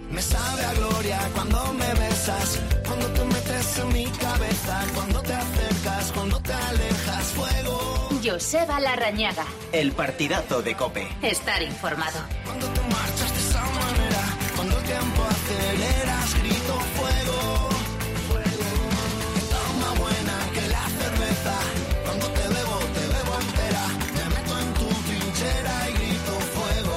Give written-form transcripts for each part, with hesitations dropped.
Me sabe a gloria cuando me besas, cuando te metes en mi cabeza, cuando te acercas, cuando te alejas, fuego. Joseba Larrañaga. El partidazo de COPE. Estar informado. Cuando te marchas de esa manera, cuando el tiempo aceleras, grito fuego. Fuego. Está más buena que la cerveza, cuando te bebo entera, me meto en tu trinchera y grito fuego.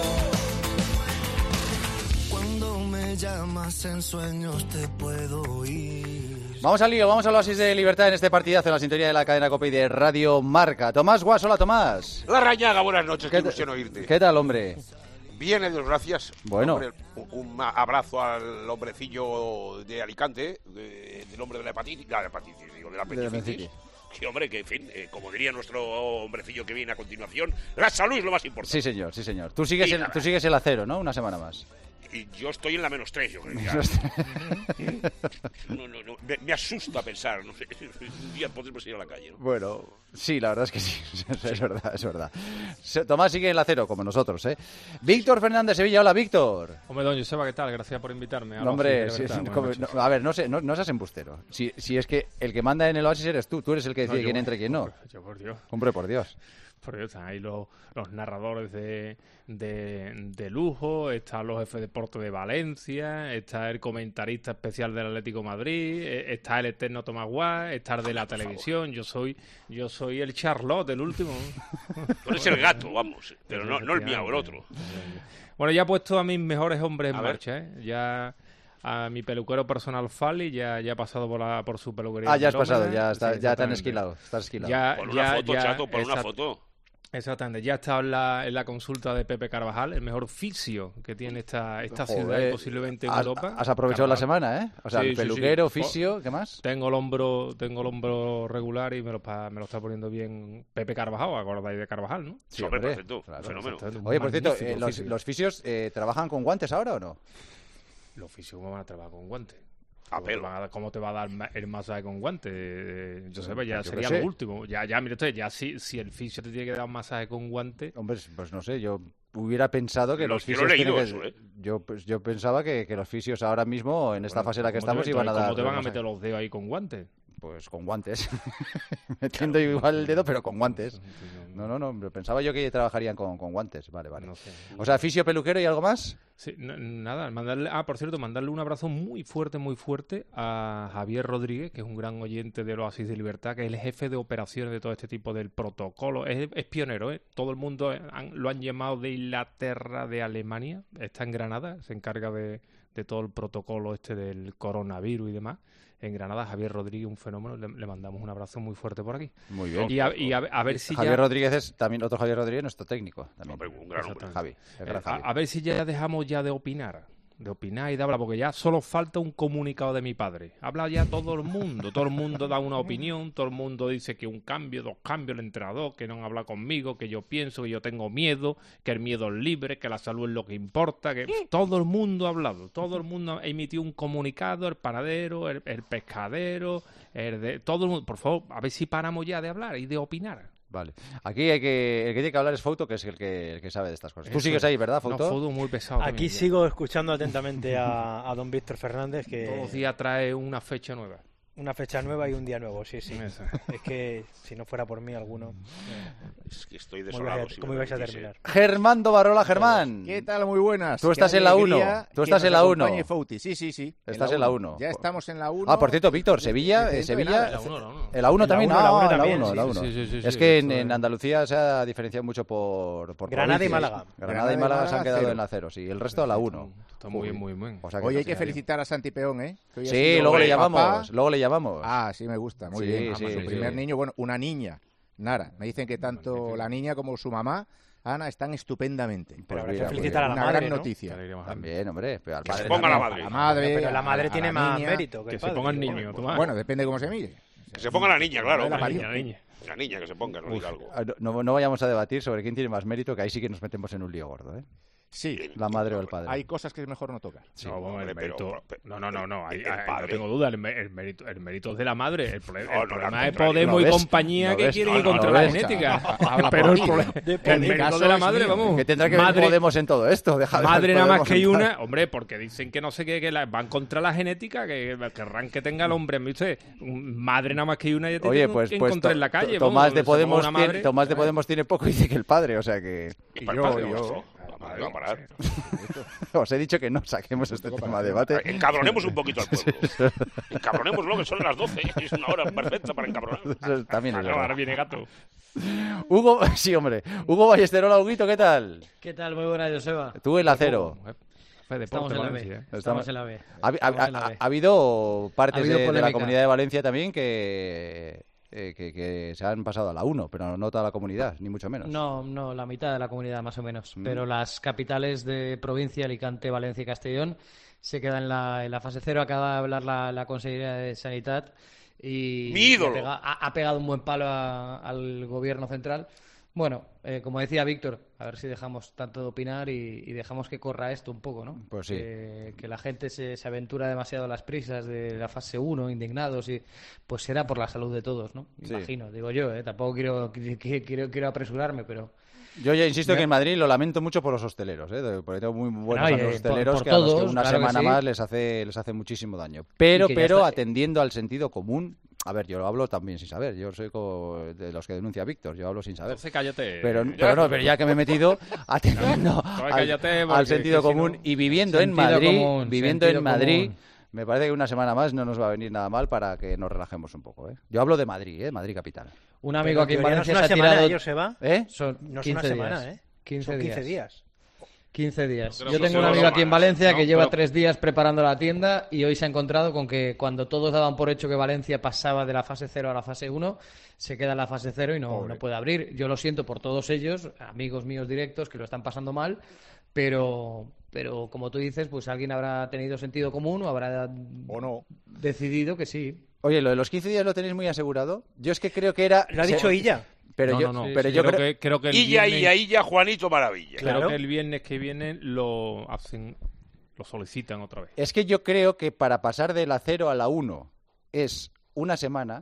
Cuando me llamas en sueños te puedo oír. Vamos al lío, vamos a Oasis de Libertad en este partidazo en la sintonía de la cadena COPE y de Radio Marca. Tomás Guas, hola Tomás. Larrañaga, buenas noches, qué ilusión oírte. ¿Qué tal, hombre? Bien, Dios gracias. Bueno. Hombre, un abrazo al hombrecillo de Alicante, del hombre de la hepatitis, de la apendicitis. Que hombre, que en fin, como diría nuestro hombrecillo que viene a continuación, la salud es lo más importante. Sí, señor, sí, señor. Tú sigues en la 0, ¿no? Una semana más. Y yo estoy en la -3, yo creo. No, me asusta pensar, no sé, un día podremos ir a la calle, ¿no? Bueno, sí, la verdad es que sí, es verdad. Tomás sigue en la 0, como nosotros, ¿eh? Víctor Fernández, Sevilla, hola, Víctor. Hombre, don Joseba, ¿qué tal? Gracias por invitarme. Hombre, sí, a ver, no seas embustero. Si es que el que manda en el Oasis eres tú eres el que decide quién entra y quién no. Yo, por Dios. Hombre, por Dios. Por Dios, están ahí los narradores de lujo, están los jefes de deporte de Valencia, está el comentarista especial del Atlético de Madrid, está el eterno Tomás Guas, está el de la televisión. Yo soy el Charlotte, el último. Tú eres el gato, vamos, pero no el mío, el otro. Bueno, ya he puesto a mis mejores hombres en marcha, ¿eh? Ya a mi peluquero personal Fali ya he pasado por su peluquería. Ah, ya has pasado, ya te han esquilado. Estás esquilado. Por una foto, chato, por una foto. Exactamente, ya está en la consulta de Pepe Carvajal, el mejor fisio que tiene esta ciudad y posiblemente en Europa. Has aprovechado Carvajal. La semana, ¿eh? O sea, sí, el peluquero, sí. fisio, ¿qué más? Tengo el hombro regular y me lo está poniendo bien Pepe Carvajal, acordáis de Carvajal, ¿no? Sí, hombre, perfecto, claro, fenómeno. Oye, por cierto, ¿los fisios trabajan con guantes ahora o no? Los fisios van a trabajar con guantes. ¿Cómo te va a dar el masaje con guante? Joseba, ya sería lo último. Mire usted, si el fisio te tiene que dar un masaje con guante... Hombre, pues no sé, yo hubiera pensado que los fisios yo pensaba que los fisios ahora mismo, en esta fase en la que estamos, iban a dar... ¿Cómo te van a meter los dedos ahí con guantes? Pues con guantes. Metiendo igual el dedo, pero con guantes. No, pensaba yo que trabajarían con guantes. Vale. No sé. O sea, fisio, peluquero y algo más. Sí, nada, por cierto, mandarle un abrazo muy fuerte a Javier Rodríguez, que es un gran oyente de Oasis de Libertad, que es el jefe de operaciones de todo este tipo del protocolo. Es pionero, ¿eh? Todo el mundo lo han llamado de Inglaterra, de Alemania. Está en Granada, se encarga de todo el protocolo del coronavirus y demás. En Granada, Javier Rodríguez, un fenómeno, le mandamos un abrazo muy fuerte por aquí. Muy bien. Y a ver si Javier Rodríguez es también otro Javier Rodríguez, nuestro técnico. También. Un gran hombre. Javi. A ver si ya dejamos de opinar y de hablar, porque ya solo falta un comunicado de mi padre. Habla ya todo el mundo da una opinión, todo el mundo dice que un cambio, 2 cambios, el entrenador, que no han hablado conmigo, que yo pienso, que yo tengo miedo, que el miedo es libre, que la salud es lo que importa, que todo el mundo ha hablado, todo el mundo ha emitido un comunicado, el panadero, el pescadero, todo el mundo. Por favor, a ver si paramos ya de hablar y de opinar. Vale. Aquí el que tiene que hablar es Fouto, que es el que sabe de estas cosas. Tú sigues ahí, ¿verdad, Fouto? No, Fouto muy pesado. Aquí también, sigo escuchando atentamente a don Víctor Fernández, que todos los días trae una fecha nueva. Una fecha nueva y un día nuevo, sí. Es que si no fuera por mí alguno... Es que estoy desolado. ¿Cómo ibais a terminar? Germando Barrola, Germán. ¿Qué tal? Muy buenas. Tú estás en la 1. Tú estás en la 1. Sí. Estás en la 1. Ya estamos en la 1. Ah, por cierto, Víctor, Sevilla... En la 1 también. La 1. Es que en Andalucía se ha diferenciado mucho por Granada y Málaga. Granada y Málaga se han quedado en la 0, sí. El resto a la 1. Está muy bien. Hoy hay que felicitar a Santi Peón, ¿eh? Sí, luego le llamamos. Ah, sí, me gusta. Muy bien. Su primer niño, bueno, una niña, Nara. Me dicen que tanto la niña como su mamá, Ana, están estupendamente. Pero habrá que felicitar a la madre, una gran ¿no? noticia. También, hombre. Pero al Que padre se ponga la madre. La madre. Pero la madre tiene más mérito que se ponga el niño. Bueno, depende de cómo se mire. Que se ponga la niña, claro. La niña que se ponga, no diga algo. No vayamos a debatir sobre quién tiene más mérito, que ahí sí que nos metemos en un lío gordo, ¿eh? Sí, la madre o el padre. Hay cosas que es mejor no tocar. Sí. No, el mérito. No, no tengo duda. El mérito es de la madre. El problema es Podemos y compañía que quieren ir contra la genética. Pero el mérito de la madre, vamos. Que tendrá que ver Podemos en todo esto. Madre nada más que hay una. Hombre, porque dicen que no sé qué, que van contra la genética, que querrán que tenga el hombre. ¿Viste? Madre nada más que hay una. Ya oye, pues encontrar en la calle. Tomás de Podemos tiene poco y dice que el padre, o sea que. Yo. Madre va a parar. Os he dicho que no saquemos este tema de debate. Encabronemos un poquito al pueblo. Encabronémoslo, que son las 12. Es una hora perfecta para encabronar. También es verdad. Ahora viene Gato. Hugo, sí, hombre. Hugo Ballesterola, Huguito, ¿qué tal? ¿Qué tal? Muy buena, Joseba. Tú el acero. Estamos en la B. Estamos en la B. Ha habido partes de la Comunidad de Valencia también que se han pasado a la 1, pero no toda la comunidad, ni mucho menos. No, la mitad de la comunidad más o menos. Pero las capitales de provincia, Alicante, Valencia y Castellón, se quedan en la fase 0. Acaba de hablar la Consejería de Sanidad y ¡mi ídolo! Ha pegado un buen palo al gobierno central. Bueno, como decía Víctor, a ver si dejamos tanto de opinar y dejamos que corra esto un poco, ¿no? Pues sí. Que la gente se aventura demasiado a las prisas de la fase 1, indignados, y pues será por la salud de todos, ¿no? Sí. Imagino, digo yo, tampoco quiero apresurarme, pero... Yo ya insisto que en Madrid lo lamento mucho por los hosteleros, porque tengo muy buenos amigos hosteleros que a los que una semana más les hace muchísimo daño. Pero atendiendo al sentido común. A ver, yo lo hablo también sin saber. Yo soy de los que denuncia Víctor. Yo hablo sin saber. Entonces cállate. Pero ya que me he metido atendiendo al sentido común y viviendo en Madrid, me parece que una semana más no nos va a venir nada mal para que nos relajemos un poco. Yo hablo de Madrid, Madrid capital. Un amigo aquí en Valencia no es una semana, Joseba. Son no es 15 una semana, días. 15 días. 15 días. Yo tengo un amigo aquí en Valencia que lleva 3 días preparando la tienda y hoy se ha encontrado con que cuando todos daban por hecho que Valencia pasaba de la fase 0 a la fase 1, se queda en la fase 0 y no puede abrir. Yo lo siento por todos ellos, amigos míos directos que lo están pasando mal, pero como tú dices, pues alguien habrá tenido sentido común o habrá decidido que sí. Oye, lo de los 15 días lo tenéis muy asegurado. Yo es que creo que era... Lo ha dicho Illa. Pero yo creo que el Illa, Juanito Maravilla. Creo que el viernes que viene lo solicitan otra vez. Es que yo creo que para pasar de la 0 a la 1 es una semana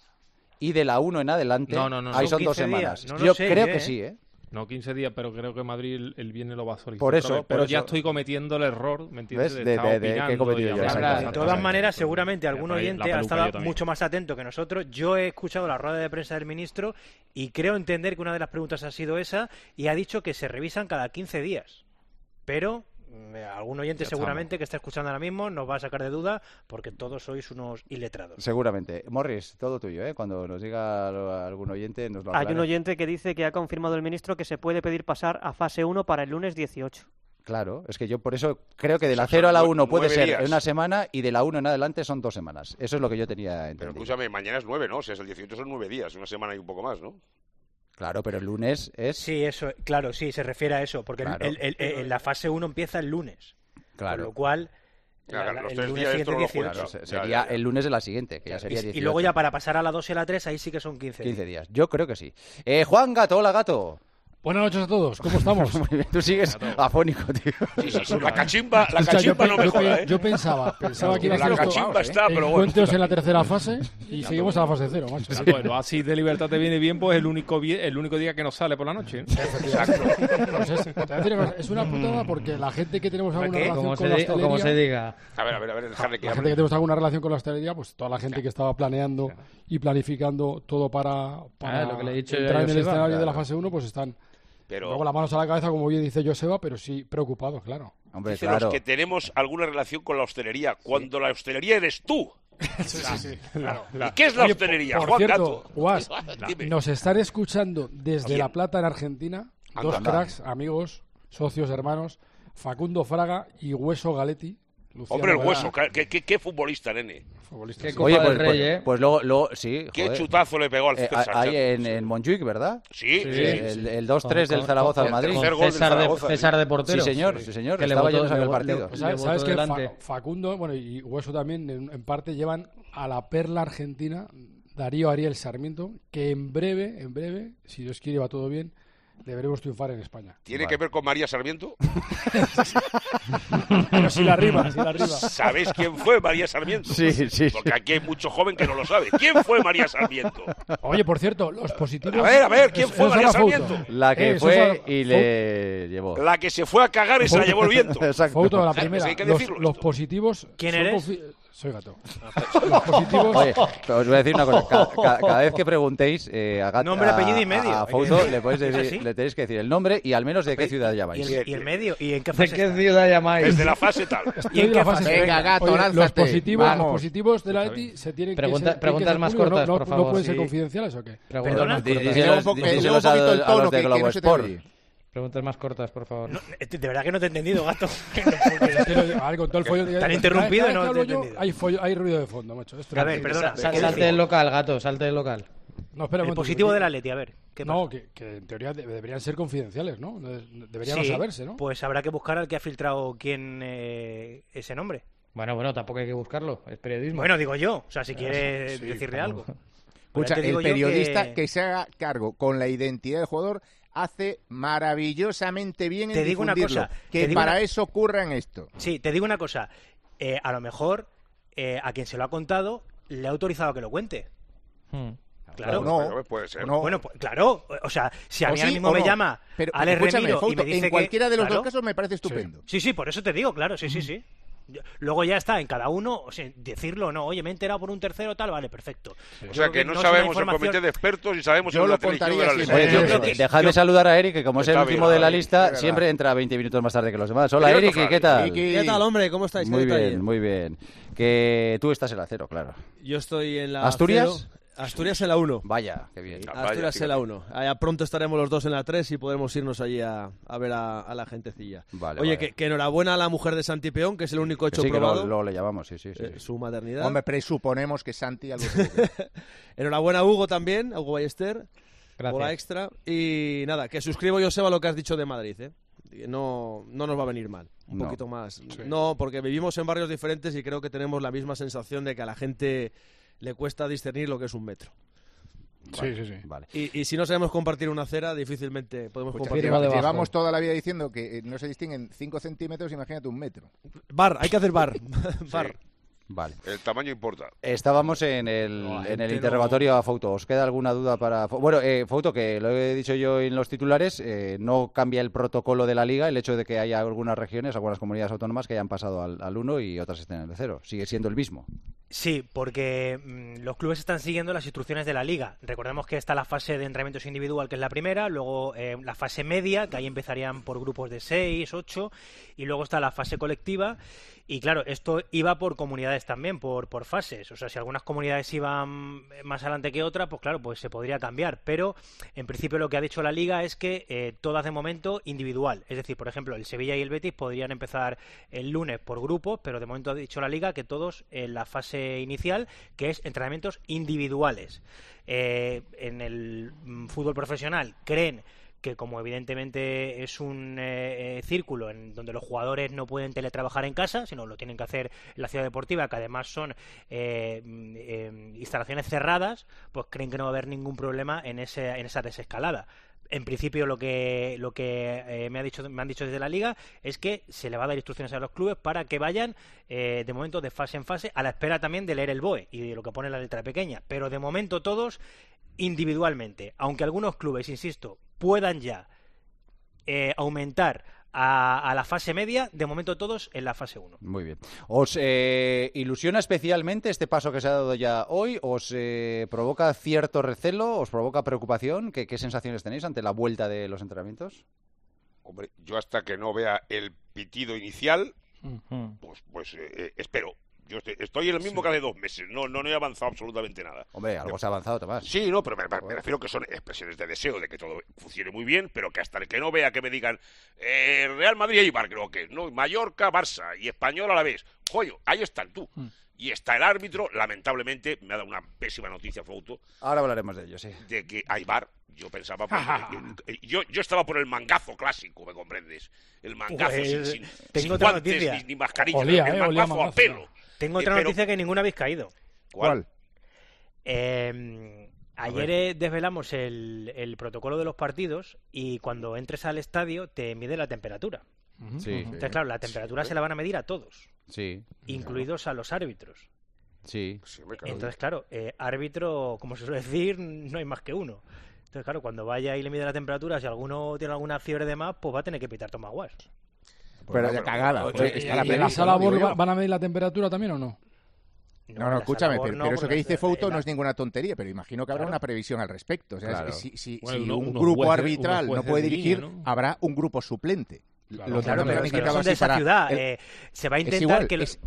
y de la 1 en adelante ahí son 2 semanas. Yo creo que sí, No, 15 días, pero creo que Madrid el viernes lo va a solicitar. Por eso. Pero ya estoy cometiendo el error, ¿me entiendes? ¿Ves? De qué he cometido yo. De todas maneras, seguramente algún oyente ha estado mucho más atento que nosotros. Yo he escuchado la rueda de prensa del ministro y creo entender que una de las preguntas ha sido esa y ha dicho que se revisan cada 15 días. Pero... algún oyente seguramente que está escuchando ahora mismo nos va a sacar de duda porque todos sois unos iletrados. Seguramente. Morris, todo tuyo, Cuando nos diga algún oyente nos lo aclara. Hay un oyente que dice que ha confirmado el ministro que se puede pedir pasar a fase 1 para el lunes 18. Claro, es que yo por eso creo que de la 0 a la 1 puede ser en una semana y de la 1 en adelante son 2 semanas. Eso es lo que yo tenía entendido. Pero escúchame, mañana es 9, ¿no? O sea, es el 18 son 9 días, una semana y un poco más, ¿no? Claro, pero el lunes es... Sí, eso, claro, sí, se refiere a eso, porque la fase 1 empieza el lunes. Claro. Con lo cual, los 3 lunes días siguiente 18. Claro, sería el lunes de la siguiente, que ya sería 18. Y luego ya para pasar a la 2 y a la 3, ahí sí que son 15 días. Yo creo que sí. Juan Gato, hola Gato. Buenas noches a todos, ¿cómo estamos? Muy bien, tú sigues afónico, tío. Sí. La cachimba no mejora, Yo pensaba que iba a ser la cachimba está, pero bueno. Encuentros en la tercera fase y seguimos a la fase 0, macho. Bueno, así de libertad te viene bien, pues el único día que nos sale por la noche. Exacto. Pues es una putada porque la gente que tenemos alguna relación con la hostelería... Como se diga. A ver, dejarle que la gente que tenemos alguna relación con la hostelería, pues toda la gente que estaba planeando y planificando todo para lo que le he dicho entrar en el escenario de la fase 1, pues están... Pero... Luego las manos a la cabeza, como bien dice Joseba, pero sí preocupados, claro. Hombre, claro. Los que tenemos alguna relación con la hostelería, cuando la hostelería eres tú. Sí. Claro. ¿Y qué es la hostelería, por Juan cierto, Gato? Guas, nos están escuchando desde La Plata, en Argentina, dos cracks, amigos, socios, hermanos, Facundo Fraga y Hueso Galetti. Luciano, hombre, el Hueso, ¿qué futbolista, nene? Futbolista. Qué Copa del Rey, pues luego sí. Qué joder. chutazo le pegó al César. Ahí en Montjuic, ¿verdad? Sí. El 2-3 del Zaragoza al Madrid. César de portero. Sí, señor. Que estaba yendo a el partido. ¿Sabes qué? Facundo, bueno, y Hueso también, en parte, llevan a la perla argentina, Darío Ariel Sarmiento, que en breve, si Dios quiere, va todo bien, deberemos triunfar en España. ¿Tiene que ver con María Sarmiento? Pero si la rima. ¿Sabéis quién fue María Sarmiento? Sí. Porque aquí hay mucho joven que no lo sabe. ¿Quién fue María Sarmiento? Oye, por cierto, los positivos... A ver, ¿quién fue María Sarmiento? La que fue y le llevó. La que se fue a cagar y se la llevó el viento. Exacto. Fouto, la primera. Los positivos... ¿Quién eres? Soy Gato. Los positivos... Oye, os voy a decir una cosa. Cada vez que preguntéis nombre, apellido y medio. A Fouto le tenéis que decir el nombre y al menos de qué ciudad llamáis. ¿Y el medio? ¿Y en qué fase? ¿De qué ciudad llamáis? Desde la fase tal. ¿Y en qué fase? Venga, Gato, Oye, lánzate. los positivos de la ETI se tienen que ser... Preguntas más cortas, por favor. ¿No pueden ser confidenciales o qué? Preguntas más cortas. Díselos a los de Globo Sport. Preguntas más cortas, por favor. No, de verdad que no te he entendido, Gato. A ver, con todo el follón... ¿Te han interrumpido y no te he entendido? Hay ruido de fondo, macho. A ver, perdona. Salte del local, Gato, salte del local. No, espera un momento. El positivo del Atleti, a ver. No, que en teoría deberían ser confidenciales, ¿no? Deberían no saberse, ¿no? Pues habrá que buscar al que ha filtrado quién ese nombre. Bueno, tampoco hay que buscarlo, es periodismo. Bueno, digo yo, o sea, si quieres decirle algo. Escucha, el periodista que se haga cargo con la identidad del jugador hace maravillosamente bien en difundirlo. Te digo una cosa. Que para eso ocurra en esto. Sí, te digo una cosa. A lo mejor a quien se lo ha contado le ha autorizado a que lo cuente. Claro, no, puede ser. No. Bueno, pues, claro, o sea, si a mí ahora mismo me llama Alex Remiro y me dice en cualquiera de los dos casos me parece estupendo. Sí, por eso te digo, claro, sí. Luego ya está en cada uno, o sea, decirlo o no, oye, me he enterado por un tercero tal, vale, perfecto. O sea, que no sabemos el comité de expertos y sabemos yo en lo la televisión contaría de Dejadme saludar a Eric, que como es el último de la lista, siempre entra 20 minutos más tarde que los demás. Hola, Eric, ¿qué tal? ¿Qué tal, hombre? ¿Cómo estáis? Muy bien. Que tú estás en la 0, claro. Yo estoy en la ¿Asturias? 0. Asturias en la 1. Vaya, qué bien. Asturias en la 1. Allá pronto estaremos los dos en la 3 y podremos irnos allí a ver a la gentecilla. Oye, que enhorabuena a la mujer de Santi Peón, que es el único hecho probado. Sí, que luego le llamamos, sí. Su maternidad. Hombre, presuponemos que Santi algo Enhorabuena a Hugo también, a Hugo Ballester. Gracias. Por la extra. Y nada, que suscribo, Joseba, lo que has dicho de Madrid, No nos va a venir mal. Un poquito más. Sí. No, porque vivimos en barrios diferentes y creo que tenemos la misma sensación de que a la gente le cuesta discernir lo que es un metro. Sí. Vale. Y si no sabemos compartir una acera, difícilmente podemos compartir. Llevamos toda la vida diciendo que no se distinguen 5 centímetros, imagínate un metro. Hay que hacer bar. Bar. Vale. El tamaño importa. Estábamos en el interrogatorio a Fouto. ¿Os queda alguna duda para...? Bueno, Fouto, que lo he dicho yo en los titulares, no cambia el protocolo de la Liga el hecho de que haya algunas regiones, algunas comunidades autónomas que hayan pasado al 1 y otras estén en el 0. Sigue siendo el mismo. Sí, porque los clubes están siguiendo las instrucciones de la Liga. Recordemos que está la fase de entrenamientos individual, que es la primera, luego la fase media, que ahí empezarían por grupos de 6, 8, y luego está la fase colectiva. Y claro, esto iba por comunidades también, por fases. O sea, si algunas comunidades iban más adelante que otras, pues claro, pues se podría cambiar. Pero en principio lo que ha dicho la Liga es que todas de momento individual. Es decir, por ejemplo, el Sevilla y el Betis podrían empezar el lunes por grupos, pero de momento ha dicho la Liga que todos en la fase inicial, que es entrenamientos individuales. En el fútbol profesional creen que como evidentemente es un círculo en donde los jugadores no pueden teletrabajar en casa, sino lo tienen que hacer en la ciudad deportiva, que además son instalaciones cerradas, pues creen que no va a haber ningún problema en esa desescalada. En principio lo que me han dicho desde la Liga es que se le va a dar instrucciones a los clubes para que vayan de momento de fase en fase, a la espera también de leer el BOE y de lo que pone la letra pequeña, pero de momento todos individualmente, aunque algunos clubes, insisto, puedan ya aumentar a la fase media, de momento todos en la fase 1. Muy bien. ¿Os ilusiona especialmente este paso que se ha dado ya hoy? ¿Os provoca cierto recelo? ¿Os provoca preocupación? ¿Qué sensaciones tenéis ante la vuelta de los entrenamientos? Hombre, yo hasta que no vea el pitido inicial, pues espero. Yo estoy en el mismo que hace 2 meses, no he avanzado absolutamente nada. Hombre, algo se ha avanzado, Tomás. Sí, no, pero me refiero que son expresiones de deseo de que todo funcione muy bien, pero que hasta el que no vea que me digan Real Madrid y Eibar, creo que no, Mallorca, Barça y Español a la vez. Joder, ahí están tú. Y está el árbitro, lamentablemente, me ha dado una pésima noticia, Fouto. Ahora hablaremos de ello, sí. De que hay VAR. Yo pensaba... yo estaba por el mangazo clásico, ¿me comprendes? El mangazo pues, sin tengo otra guantes noticia. Ni mascarilla. Olía, el mangazo a pelo. Tengo otra noticia que ninguna habéis caído. ¿Cuál? Ayer desvelamos el protocolo de los partidos y cuando entres al estadio te mide la temperatura. Sí. Entonces, claro, la temperatura se la van a medir a todos, incluidos a los árbitros. Sí. Entonces, claro, árbitro, como se suele decir, no hay más que uno. Entonces, claro, cuando vaya y le mide la temperatura, si alguno tiene alguna fiebre de más, pues va a tener que pitar tomaguas. Pero ya cagada. ¿En la sala van a medir la temperatura también o no? No, escúchame, pero eso que dice Fouto no es ninguna tontería, pero imagino que habrá una previsión al respecto. O sea, si un grupo arbitral no puede dirigir, habrá un grupo suplente. Claro, pero son de esa ciudad. Se va a intentar que los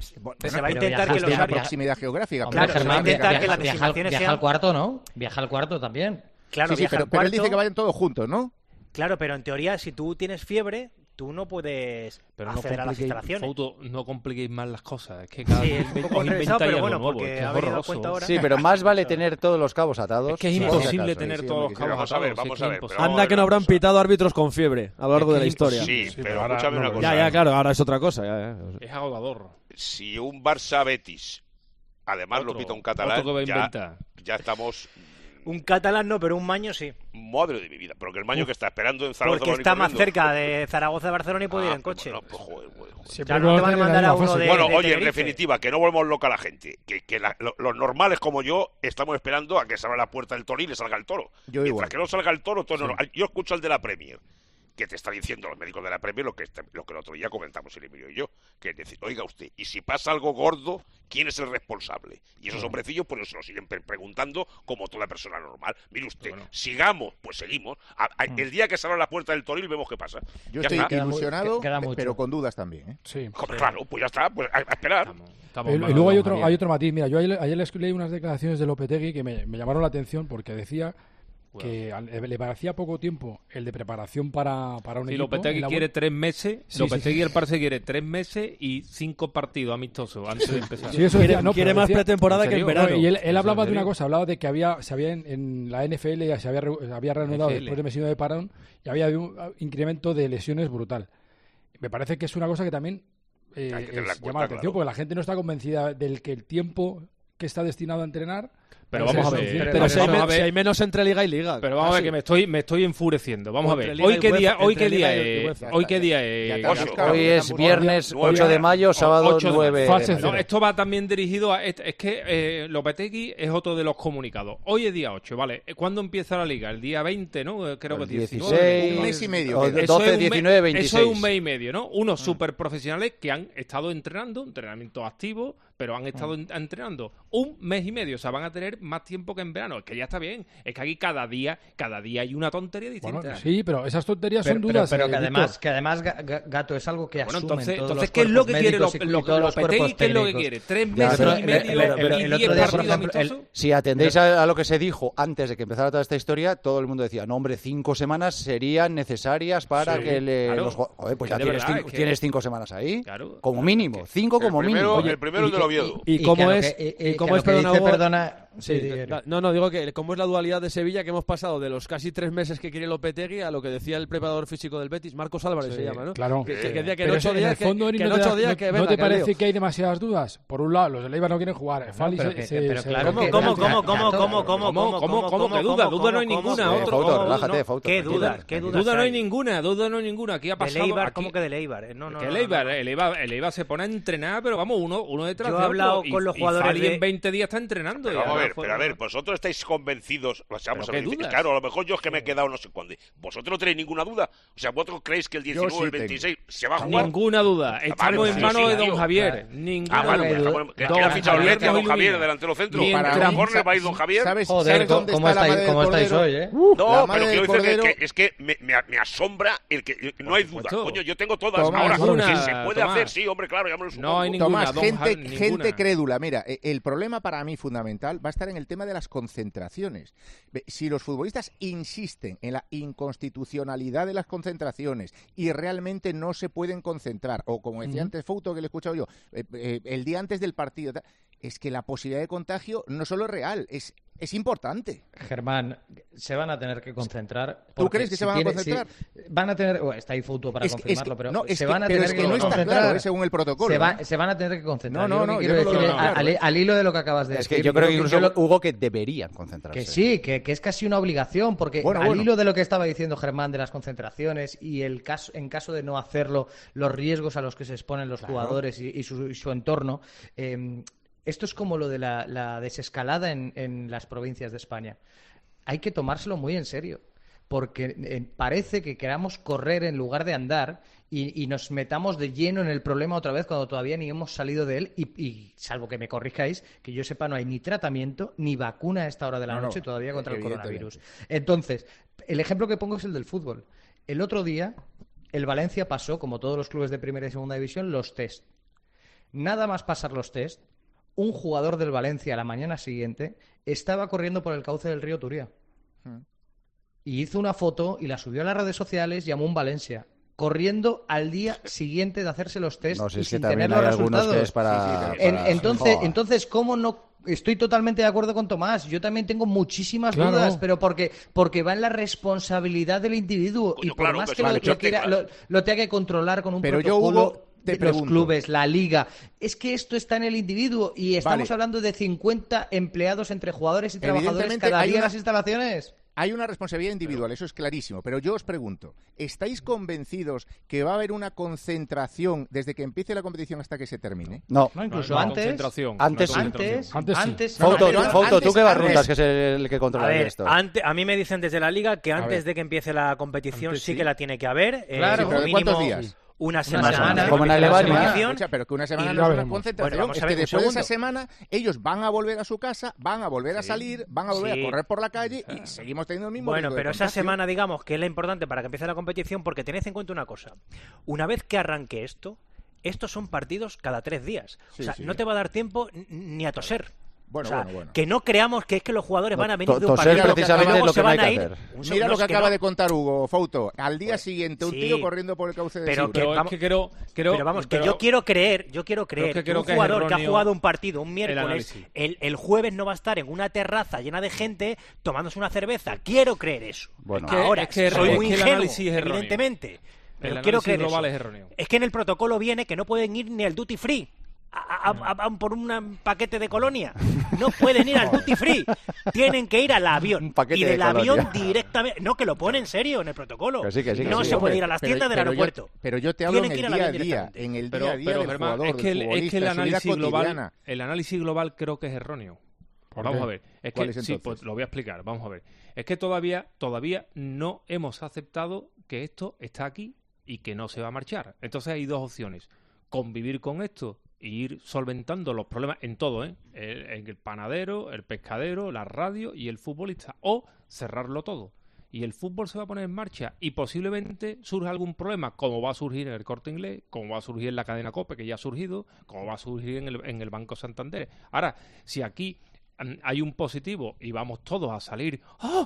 la proximidad geográfica. Claro, se va a intentar que las designaciones viaja al cuarto, ¿no? Viaja al cuarto también. Claro, sí, pero él dice que vayan todos juntos, ¿no? Claro, pero en teoría, si tú tienes fiebre, tú no puedes acceder a las instalaciones. Fouto, no compliquéis más las cosas. Es que cada vez os inventáis algo nuevo. Porque es horroroso. Sí, pero más vale tener todos los cabos atados. Es que es imposible tener todos los cabos atados. Vamos a ver. Anda que no habrán pitado árbitros con fiebre a lo largo de la historia. Sí, pero escúchame una cosa. Ya, claro, ahora es otra cosa. Es agotador. Si un Barça-Betis, además lo pita un catalán, ya estamos... Un catalán no, pero un maño sí. Madre de mi vida, pero que el maño que está esperando en Zaragoza... Porque está más cerca de Zaragoza de Barcelona y puede ir en coche. Bueno, pues joder. No te van a mandar a uno de Bueno, oye, Tenerife. en definitiva, que no volvemos loca a la gente. Que los normales como yo estamos esperando a que se abra la puerta del toro y le salga el toro. Mientras que no salga el toro, todo normal. Yo escucho al de la Premier, que te está diciendo los médicos de la Premier lo que el otro día comentamos el Emilio y yo, que es decir, oiga usted, y si pasa algo gordo, ¿quién es el responsable? Y esos hombrecillos pues se lo siguen preguntando como toda persona normal. Mire usted, sigamos, pues seguimos. El día que se abra la puerta del Toril vemos qué pasa. Yo estoy ilusionado, pero con dudas también. Sí. Claro, pues ya está, pues a esperar. Y luego hay otro matiz. Mira, yo ayer les leí unas declaraciones de Lopetegui que me llamaron la atención porque decía que le parecía poco tiempo el de preparación para un equipo. Lopetegui quiere 3 meses, Lopetegui el Barça quiere 3 meses y 5 partidos amistosos antes de empezar. Sí, eso decía, quiere más pretemporada que en verano. Y él hablaba de una cosa, hablaba de que en la NFL se había reanudado después de mes de parón y había un incremento de lesiones brutal. Me parece que es una cosa que también llama la atención, porque la gente no está convencida del que el tiempo que está destinado a entrenar... Pero vamos a ver. Pero si hay menos entre liga y liga. Pero vamos a ver que me estoy enfureciendo. Vamos a ver. Hoy qué día es. Hoy es viernes 8 de mayo, sábado 9. No, esto va también dirigido a... Es que Lopetegui es otro de los comunicados. Hoy es día 8, ¿vale? ¿Cuándo empieza la liga? El día 20, ¿no? Creo que 16. Un mes y medio. 12, 19, 26. Eso es un mes y medio, ¿no? Unos súper profesionales que han estado entrenando, entrenamiento activo, pero han estado entrenando un mes y medio. O sea, van a tener más tiempo que en verano. Es que ya está bien. Es que aquí cada día hay una tontería distinta. Bueno, sí, pero esas tonterías son dudas. Pero que además, Gato, es algo que asumen entonces ¿qué es lo que quiere Lopetegui? ¿Qué es lo que quiere? 3 meses y medio y 10 partidos amistosos. Si atendéis a lo que se dijo antes de que empezara toda esta historia, todo el mundo decía, no, hombre, 5 semanas serían necesarias para que los... Joder, pues ya tienes 5 semanas ahí. Como mínimo. 5 como mínimo. El primero de Oviedo. ¿Y cómo es? Perdona... No, digo que cómo es la dualidad de Sevilla, que hemos pasado de los casi 3 meses que quiere Lopetegui a lo que decía el preparador físico del Betis, Marcos Álvarez se llama, ¿no? Claro. Que decía que en 8 días que ¿No te parece que hay demasiadas dudas? Por un lado, los de Eibar no quieren jugar. ¿Cómo? ¿Cómo que duda? Duda no hay ninguna. Relájate, Fouto. ¿Qué dudas? Duda no hay ninguna. Aquí ha pasado... ¿Cómo que del Eibar? El Eibar se pone a entrenar, pero vamos, uno detrás de otro. Yo he hablado con los jugadores y en 20 días está entrenando. Pero a ver, vosotros estáis convencidos, claro, a lo mejor yo es que me he quedado no sé cuándo. Vosotros no tenéis ninguna duda. O sea, vosotros creéis que el 19 el 26 se va a jugar. Ninguna duda. Estamos en manos de Don Javier. Ninguna duda. ¿Qué ha fichado el Betis a Don Javier delantero centro? Para lo mejor le va a ir Don Javier. ¿Sabes dónde está la madre del cordero? Hoy, No, pero quiero decir que es que me asombra el que no hay duda. Coño, yo tengo todas. Ahora, que se puede hacer, sí, hombre, claro, ya me lo supongo. No hay ninguna. Tomás, gente crédula. Mira, el problema para mí fundamental va a estar en el tema de las concentraciones. Si los futbolistas insisten en la inconstitucionalidad de las concentraciones y realmente no se pueden concentrar, o como decía antes Fouto, que le he escuchado yo, el día antes del partido, es que la posibilidad de contagio no solo es real, es importante. Germán, se van a tener que concentrar. ¿Tú crees que se van a concentrar? Van a tener... Bueno, está ahí Fouto para confirmarlo, pero se van a tener que no concentrar. Está claro, según el protocolo. Se van a tener que concentrar. No, quiero decir, al hilo de lo que acabas de decir. Es que yo creo que incluso, Hugo, que deberían concentrarse. Que sí, que es casi una obligación, porque al hilo de lo que estaba diciendo Germán de las concentraciones y en caso de no hacerlo, los riesgos a los que se exponen los jugadores y su entorno... Esto es como lo de la desescalada en las provincias de España. Hay que tomárselo muy en serio, porque parece que queramos correr en lugar de andar y nos metamos de lleno en el problema otra vez cuando todavía ni hemos salido de él y salvo que me corrijáis, que yo sepa, no hay ni tratamiento ni vacuna a esta hora de la noche todavía contra el coronavirus. Entonces, el ejemplo que pongo es el del fútbol. El otro día, el Valencia pasó, como todos los clubes de primera y segunda división, los test. Nada más pasar los test, un jugador del Valencia a la mañana siguiente estaba corriendo por el cauce del río Turia. Y hizo una foto y la subió a las redes sociales, llamó un Valencia, corriendo al día siguiente de hacerse los test y sin tener los resultados. Entonces, ¿cómo no? Estoy totalmente de acuerdo con Tomás. Yo también tengo muchísimas dudas, pero porque va en la responsabilidad del individuo. Y por más que lo tenga que controlar con un protocolo... los clubes, la liga. Es que esto está en el individuo y estamos hablando de 50 empleados entre jugadores y trabajadores cada día en las instalaciones. Hay una responsabilidad individual, eso es clarísimo, pero yo os pregunto, ¿estáis convencidos que va a haber una concentración desde que empiece la competición hasta que se termine? No, incluso antes. Antes. Fouto, tú que barrundas, que es el que controla esto. A mí me dicen desde la liga que antes de que empiece la competición sí que la tiene que haber. Claro, pero ¿cuántos días? Una semana. Como en Alemania. Pero que una semana no es una concentración. Es que después de esa semana ellos van a volver a su casa, van a volver a salir, van a volver a correr por la calle y seguimos teniendo el mismo Bueno, pero esa semana, digamos, que es la importante para que empiece la competición, porque tened en cuenta una cosa. Una vez que arranque estos son partidos cada 3 días. No te va a dar tiempo ni a toser. Bueno. Que no creamos que es que los jugadores van a venir de un partido precisamente lo que van a ir. Mira lo que acaba de contar Hugo, Fouto. Al día siguiente un tío corriendo por el cauce de Sil. Que yo quiero creer que un jugador que ha jugado un partido un miércoles, el jueves no va a estar en una terraza llena de gente tomándose una cerveza. Quiero creer eso. Ahora, es que soy muy ingenuo, evidentemente. Pero quiero creer eso. Es que en el protocolo viene que no pueden ir ni al duty free. Por un paquete de colonia. No pueden ir al duty free. Tienen que ir al avión. Y del avión directamente. No, que lo pone en serio en el protocolo. No se puede ir a las tiendas del aeropuerto. Pero yo te hablo en el día a día. En el día a día del jugador, es que el análisis global creo que es erróneo. Vamos a ver. Pues lo voy a explicar. Vamos a ver. Es que todavía no hemos aceptado que esto está aquí y que no se va a marchar. Entonces hay dos opciones. Convivir con esto e ir solventando los problemas en todo, en el panadero, el pescadero, la radio y el futbolista, o cerrarlo todo. Y el fútbol se va a poner en marcha y posiblemente surja algún problema, como va a surgir en el Corte Inglés, como va a surgir en la cadena COPE, que ya ha surgido, como va a surgir en el Banco Santander. Ahora, si aquí hay un positivo y vamos todos a salir,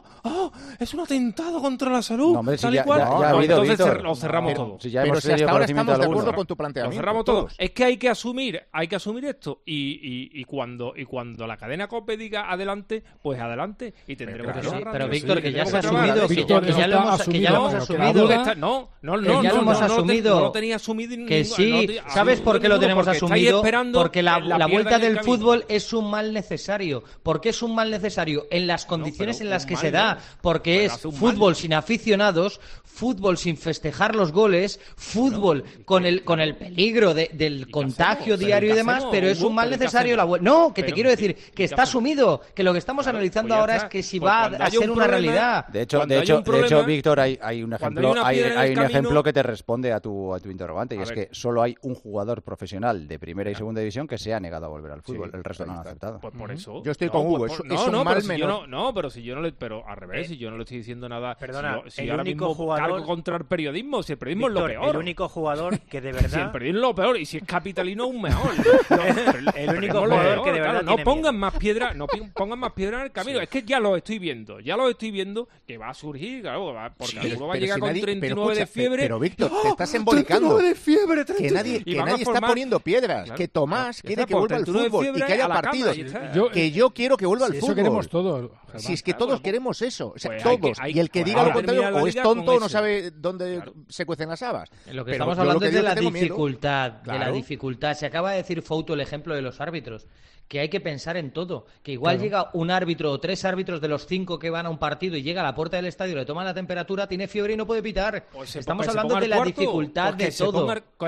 es un atentado contra la salud, no, hombre, tal y ya, cual. Ya entonces lo cerramos todo. Si hasta ahora estamos de acuerdo con tu planteamiento. Lo cerramos todo. Es que hay que asumir esto y cuando la cadena COPE diga adelante, pues adelante y tendremos que cerrar. Pero Víctor, que ya se ha asumido, que ya lo hemos asumido. No lo hemos asumido. No lo tenía asumido. Que sí, ¿sabes por qué lo tenemos asumido? Porque la vuelta del fútbol es un mal necesario. ¿Por qué es un mal necesario? En las condiciones en las que se da. Porque es fútbol sin aficionados, fútbol sin festejar los goles, fútbol con el peligro del contagio diario y demás, pero es un mal necesario la vuelta. No, que te quiero decir que está asumido, que lo que estamos analizando ahora es que si va a ser una realidad. De hecho, Víctor, hay un ejemplo que te responde a tu interrogante, y es que solo hay un jugador profesional de primera y segunda división que se ha negado a volver al fútbol, el resto no han aceptado. Pues por eso. Yo estoy con Hugo. Es un mal menor. Pero si yo no le... Pero al revés, si yo no le estoy diciendo nada... Perdona, si yo ahora mismo cargo contra el periodismo, si el periodismo es lo peor. El único jugador que de verdad... Si el periodismo es lo peor, y si es capitalino, aún mejor. El único jugador que de verdad no pongan más piedra en el camino. Es que ya lo estoy viendo, que va a surgir, claro, porque alguno va a llegar con 39 de fiebre. Pero Víctor, te estás embolicando. 39 de fiebre, que nadie está poniendo piedras. Claro, que Tomás quiere que vuelva al fútbol y que haya partidos. Que yo quiero que vuelva al fútbol. Eso queremos todos. Si es que todos queremos eso. O sea, todos. Y el que diga lo contrario o es tonto o no sabe dónde se cuecen las habas. Lo que estamos hablando es de la dificultad. De la dificultad. Se acaba de decir Fouto el ejemplo de los árbitros. Que hay que pensar en todo. Que igual llega un árbitro o 3 árbitros de los 5 que van a un partido y llega a la puerta del estadio, le toman la temperatura, tiene fiebre y no puede pitar. Estamos hablando de la dificultad de todo.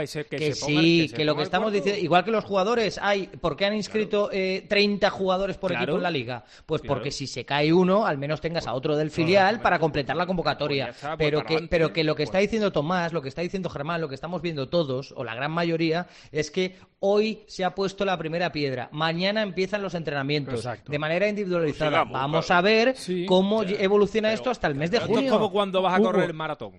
Que lo que estamos diciendo, igual que los jugadores, ¿por qué han inscrito 30 jugadores por equipo en la liga? Pues porque si se cae uno, al menos tengas a otro del filial para completar la convocatoria. Pero que lo que está diciendo Tomás, lo que está diciendo Germán, lo que estamos viendo todos, o la gran mayoría, es que hoy se ha puesto la primera piedra. Mañana empiezan los entrenamientos de manera individualizada. Vamos a ver cómo evoluciona esto hasta el mes de junio. Es como cuando vas a correr el maratón.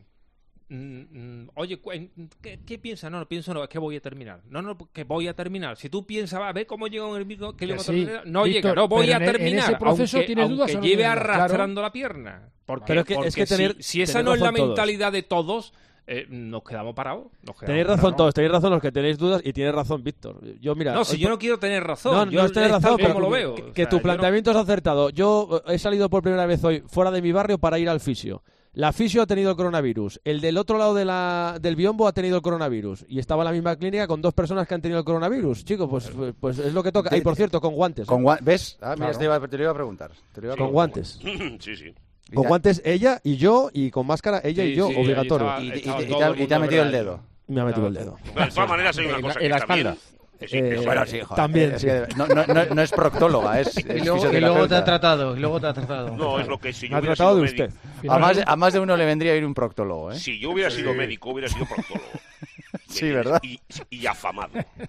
Oye, ¿qué piensas? No pienso, es que voy a terminar. Que voy a terminar. Si tú piensas, a ver cómo llega el kilómetro, no llega, no voy a terminar. En ese proceso aunque lleve arrastrando la pierna. Porque si esa no es la mentalidad de todos... nos quedamos parados. Tenéis razón todos, tenéis razón los que tenéis dudas y tienes razón Víctor. Yo no quiero tener razón. No es tener razón, pero lo veo. Que tu planteamiento es acertado. Yo he salido por primera vez hoy fuera de mi barrio para ir al fisio. La fisio ha tenido el coronavirus. El del otro lado del biombo ha tenido el coronavirus. Y estaba en la misma clínica con 2 personas que han tenido el coronavirus. Chicos, pues es lo que toca. Y por cierto, con guantes. ¿Ves? Mira, te lo iba a preguntar. Con guantes. Sí. Con guantes ella y yo, y con máscara ella y yo, obligatorio. Y te ha metido el dedo. Me ha metido el dedo. De todas maneras hay una cosa que en la espalda. Bueno, sí, joder. También, no es proctóloga, es y luego te ha tratado. No, es lo que si yo me ha tratado de usted. A más de uno le vendría a ir un proctólogo, ¿eh? Si yo hubiera sido médico, hubiera sido proctólogo. Sí, ¿verdad? Y afamado.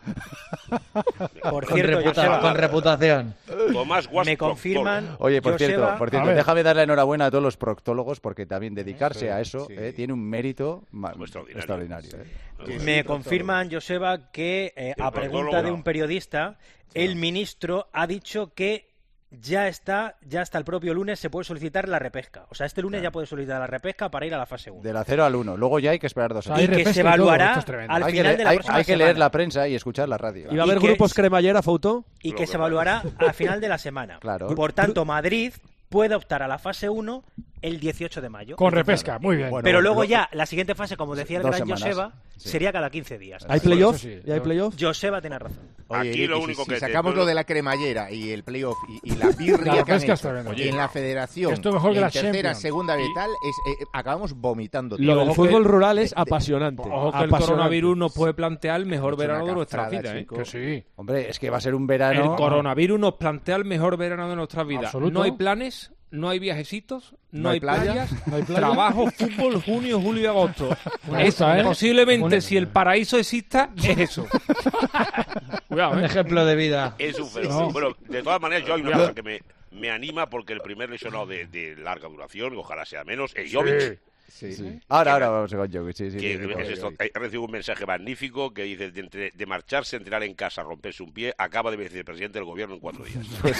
Por cierto, con reputación. Tomás Guas, me confirman. Oye, por cierto, déjame dar la enhorabuena a todos los proctólogos porque también dedicarse a eso tiene un mérito extraordinario. Me confirman, Joseba, que a pregunta de un periodista, el ministro ha dicho que ya hasta el propio lunes se puede solicitar la repesca. O sea, este lunes ya puede solicitar la repesca para ir a la fase 1. De la 0 al 1. Luego ya hay que esperar 2 años. Y que se evaluará al final de la próxima semana. Hay que leer la prensa y escuchar la radio. ¿Y va a haber grupos cremallera, Fouto? Y que se evaluará al final de la semana. Claro. Por tanto, Madrid puede optar a la fase 1 el 18 de marzo. Con repesca, muy bien. Pero luego ya, la siguiente fase, como decía el gran Joseba, sería cada 15 días. ¿Hay playoff? ¿Ya hay playoff? Joseba tiene razón. Oye, aquí lo único que sacamos lo de la cremallera y el playoff y la birria que han hecho en la federación, esto mejor que la tercera, segunda y tal, acabamos vomitando. Lo del fútbol rural es apasionante. Ojo que el coronavirus nos puede plantear el mejor verano de nuestras vidas. Que sí. Hombre, es que va a ser un verano... El coronavirus nos plantea el mejor verano de nuestras vidas. No hay planes, no hay viajecitos, no hay playas, trabajo, fútbol, junio, julio y agosto. Posiblemente, si el paraíso exista, es eso. Cuidado, un ejemplo de vida. Es un fenómeno. Bueno, de todas maneras, yo hay una cosa que me anima porque el primer lesionado de larga duración, ojalá sea menos, es Jovic. Sí. Ahora vamos con Jovic. He recibido un mensaje magnífico que dice de marcharse, entrenar en casa, romperse un pie, acaba de vicepresidente del gobierno en 4 días. Pues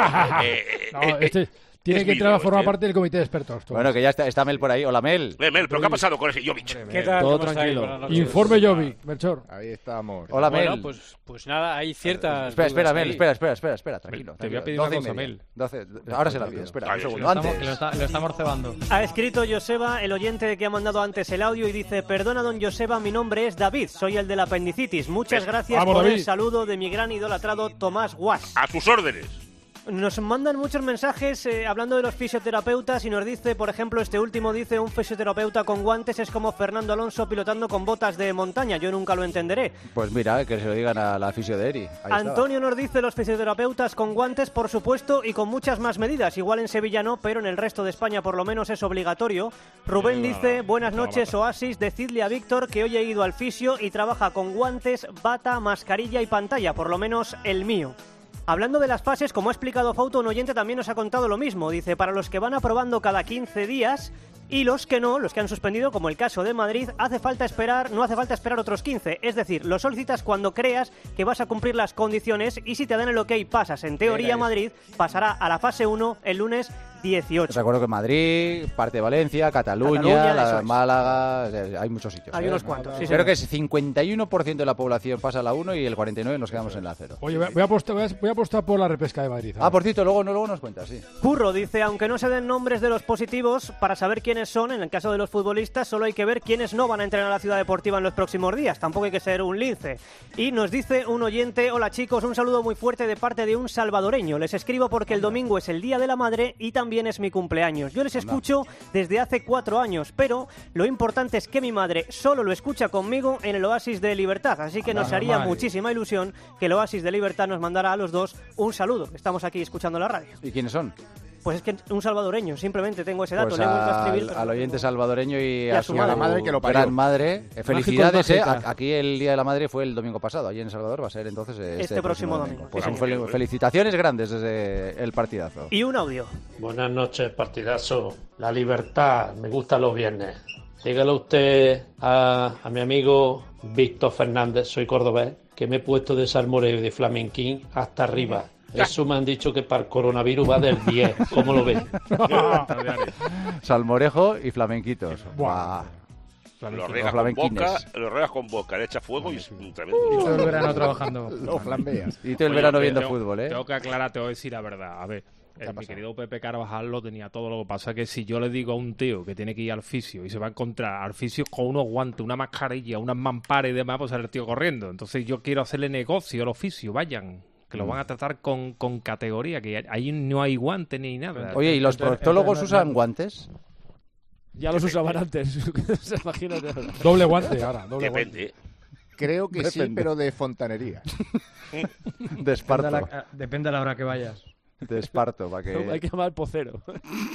sí. Tiene que entrar a formar parte del comité de expertos. Bueno, que ya está Mel por ahí. Hola, Mel. Mel, ¿pero qué ha pasado con ese Jovic? ¿Qué tal? Todo tranquilo. Informe Jovic, Melchor. Ahí estamos. Hola, Mel. Bueno, pues nada, hay ciertas... Espera, Mel, espera, tranquilo. Te voy a pedir una cosa, Mel. Ahora se la pido, espera, un segundo. Lo estamos cebando. Ha escrito Joseba, el oyente que ha mandado antes el audio, y dice: perdona, don Joseba, mi nombre es David, soy el de la apendicitis. Muchas gracias por el saludo de mi gran idolatrado Tomás Guas. A tus órdenes. Nos mandan muchos mensajes hablando de los fisioterapeutas y nos dice, por ejemplo, este último dice: un fisioterapeuta con guantes es como Fernando Alonso pilotando con botas de montaña, yo nunca lo entenderé. Pues mira, que se lo digan a la fisio de Eri. Antonio nos dice: los fisioterapeutas con guantes, por supuesto, y con muchas más medidas, igual en Sevilla no, pero en el resto de España por lo menos es obligatorio. Rubén dice: buenas noches, Oasis, decidle a Víctor que hoy he ido al fisio y trabaja con guantes, bata, mascarilla y pantalla, por lo menos el mío. Hablando de las fases, como ha explicado Fauto, un oyente también nos ha contado lo mismo. Dice, para los que van aprobando cada 15 días y los que no, los que han suspendido, como el caso de Madrid, no hace falta esperar otros 15. Es decir, lo solicitas cuando creas que vas a cumplir las condiciones y si te dan el ok pasas. En teoría, Madrid pasará a la fase 1 el lunes 18. Recuerdo que Madrid, parte de Valencia, Cataluña, Málaga, hay muchos sitios. Hay unos cuantos. Sí, creo que es 51% de la población pasa a la 1 y el 49% nos quedamos en la 0. Oye, voy a apostar por la repesca de Madrid. Por cierto, luego nos cuentas, sí. Curro dice, aunque no se den nombres de los positivos, para saber quiénes son, en el caso de los futbolistas, solo hay que ver quiénes no van a entrenar a la Ciudad Deportiva en los próximos días. Tampoco hay que ser un lince. Y nos dice un oyente, hola chicos, un saludo muy fuerte de parte de un salvadoreño. Les escribo porque el domingo es el Día de la Madre y también es mi cumpleaños. Yo les escucho desde hace 4 años, pero lo importante es que mi madre solo lo escucha conmigo en el Oasis de Libertad, así que nos haría muchísima ilusión que el Oasis de Libertad nos mandara a los dos un saludo. Estamos aquí escuchando la radio. ¿Y quiénes son? Pues es que un salvadoreño, simplemente tengo ese dato. Pues al oyente salvadoreño y a su madre que lo parió. Gran madre. Felicidades, aquí el Día de la Madre fue el domingo pasado, allí en El Salvador va a ser entonces este próximo domingo. Pues felicitaciones grandes desde el partidazo. Y un audio. Buenas noches, partidazo. La libertad, me gustan los viernes. Dígale usted a mi amigo Víctor Fernández, soy cordobés, que me he puesto de salmoreo y de flamenquín hasta arriba. Eso me han dicho que para el coronavirus va del 10. ¿Cómo lo ves? Salmorejo y flamenquitos. Buah. Lo regas con boca, le echa fuego y es un tremendo. Y todo el verano trabajando. Lo flambeas. Y todo el verano viendo fútbol, ¿eh? Tengo que aclarar, te voy a decir la verdad. A ver, mi querido Pepe Carvajal lo tenía todo. Lo que pasa es que si yo le digo a un tío que tiene que ir al fisio y se va a encontrar al fisio con unos guantes, una mascarilla, unas mamparas y demás, pues sale el tío corriendo. Entonces yo quiero hacerle negocio al oficio, vayan. Que lo van a tratar con categoría, que ahí no hay guantes ni nada. Oye, ¿y los proctólogos usan guantes? Ya los usaban antes, imagínate. Doble guante ahora, doble Depende. guante. Creo que sí, pero de fontanería. De esparto. Depende de la hora que vayas. De esparto, para que... Hay que llamar al pocero.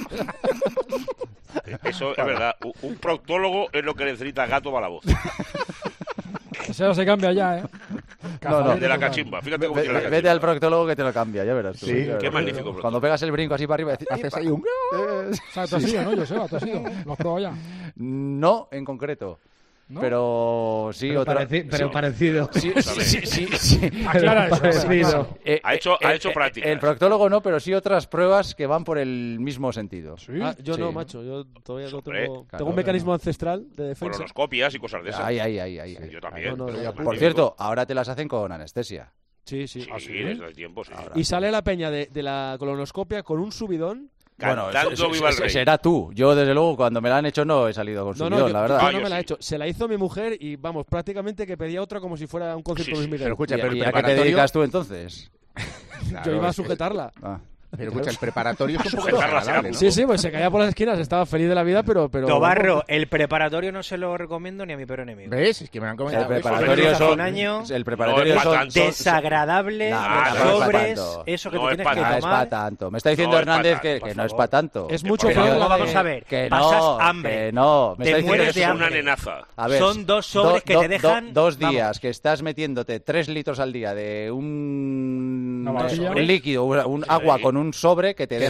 Eso es verdad. Un proctólogo es lo que necesita gato para la voz. Eso se cambia ya, ¿eh? No. De la cachimba. Fíjate cómo tiene la cachimba. Vete al proctólogo que te lo cambia, ya verás tú. Sí, qué magnífico proctólogo. Cuando pegas el brinco así para arriba... Haces ahí un... ¿Tú has ido, no? Yo sé, ¿tú has ido? ¿Lo has probado ya? No, en concreto. ¿No? Pero sí, pero parecido. Sí. Aclara eso. Parecido. Ha hecho práctica. El proctólogo no, pero sí otras pruebas que van por el mismo sentido. ¿Sí? Yo no, macho. Yo todavía no tengo... Tengo un mecanismo ancestral de defensa. Colonoscopias y cosas de esas. Ahí. Yo también. Por cierto, ahora te las hacen con anestesia. Sí. Desde el tiempo, sí. Y sale la peña de la colonoscopia con un subidón. Bueno, Viva el Rey. será tú. Yo, desde luego, cuando me la han hecho no he salido con subidón, la verdad. Yo no me la he hecho. Se la hizo mi mujer y, vamos, prácticamente que pedía otra como si fuera un concierto de Luis Miguel. Pero escucha, ¿Y a qué te dedicas tú entonces? Yo iba a sujetarla. Pero escucha, el preparatorio es un poco desagradable, ¿no? Sí, pues se caía por las esquinas, estaba feliz de la vida, pero... Tobarro, el preparatorio no se lo recomiendo ni a mi peor enemigo. ¿Ves? Es que me han comentado. El preparatorio son desagradable, sobres, eso que te tienes que tomar. No es para tanto. Me está diciendo Hernández que no es para tanto. Es mucho peor. Vamos a ver, pasas hambre, te mueres de hambre. Una nenaza. Son 2 sobres que te dejan... 2 días que estás metiéndote 3 litros al día de un líquido, un agua con un sobre que te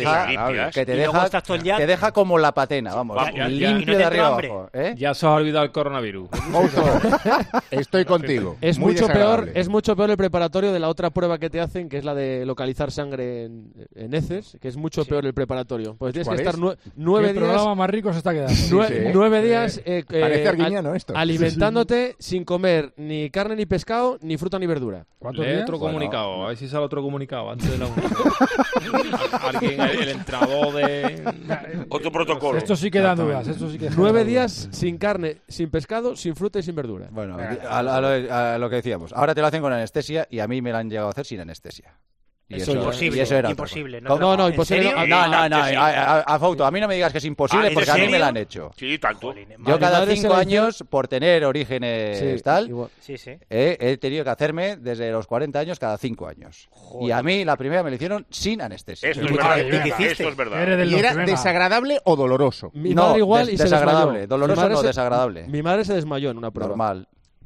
deja como la patena, vamos, limpio de arriba abajo. Ya se os ha olvidado el coronavirus. Estoy contigo. Es mucho peor el preparatorio de la otra prueba que te hacen, que es la de localizar sangre en heces, que es mucho peor el preparatorio. Pues tienes que estar 9 días. El programa más rico se está quedando. 9 días alimentándote sin comer ni carne ni pescado, ni fruta ni verdura. Lee otro comunicado, a ver si sale otro comunicado antes de la alguien, el entrador de... Otro protocolo. Esto sí que da dudas. 9 días sin carne, sin pescado, sin fruta y sin verdura. Bueno, a lo que decíamos. Ahora te lo hacen con anestesia y a mí me lo han llegado a hacer sin anestesia. Eso es imposible. Imposible. Imposible. A Fauto, a mí no me digas que es imposible porque a mí me lo han hecho. Sí, tanto. Yo cada 5 años, por tener orígenes tal, sí. He tenido que hacerme desde los 40 años cada 5 años. Joder. Y a mí la primera me lo hicieron sin anestesia. Esto es verdad. ¿Y era desagradable o doloroso? Mi madre igual y desagradable. se Doloroso no, desagradable. Mi madre se desmayó en una prueba. Normal.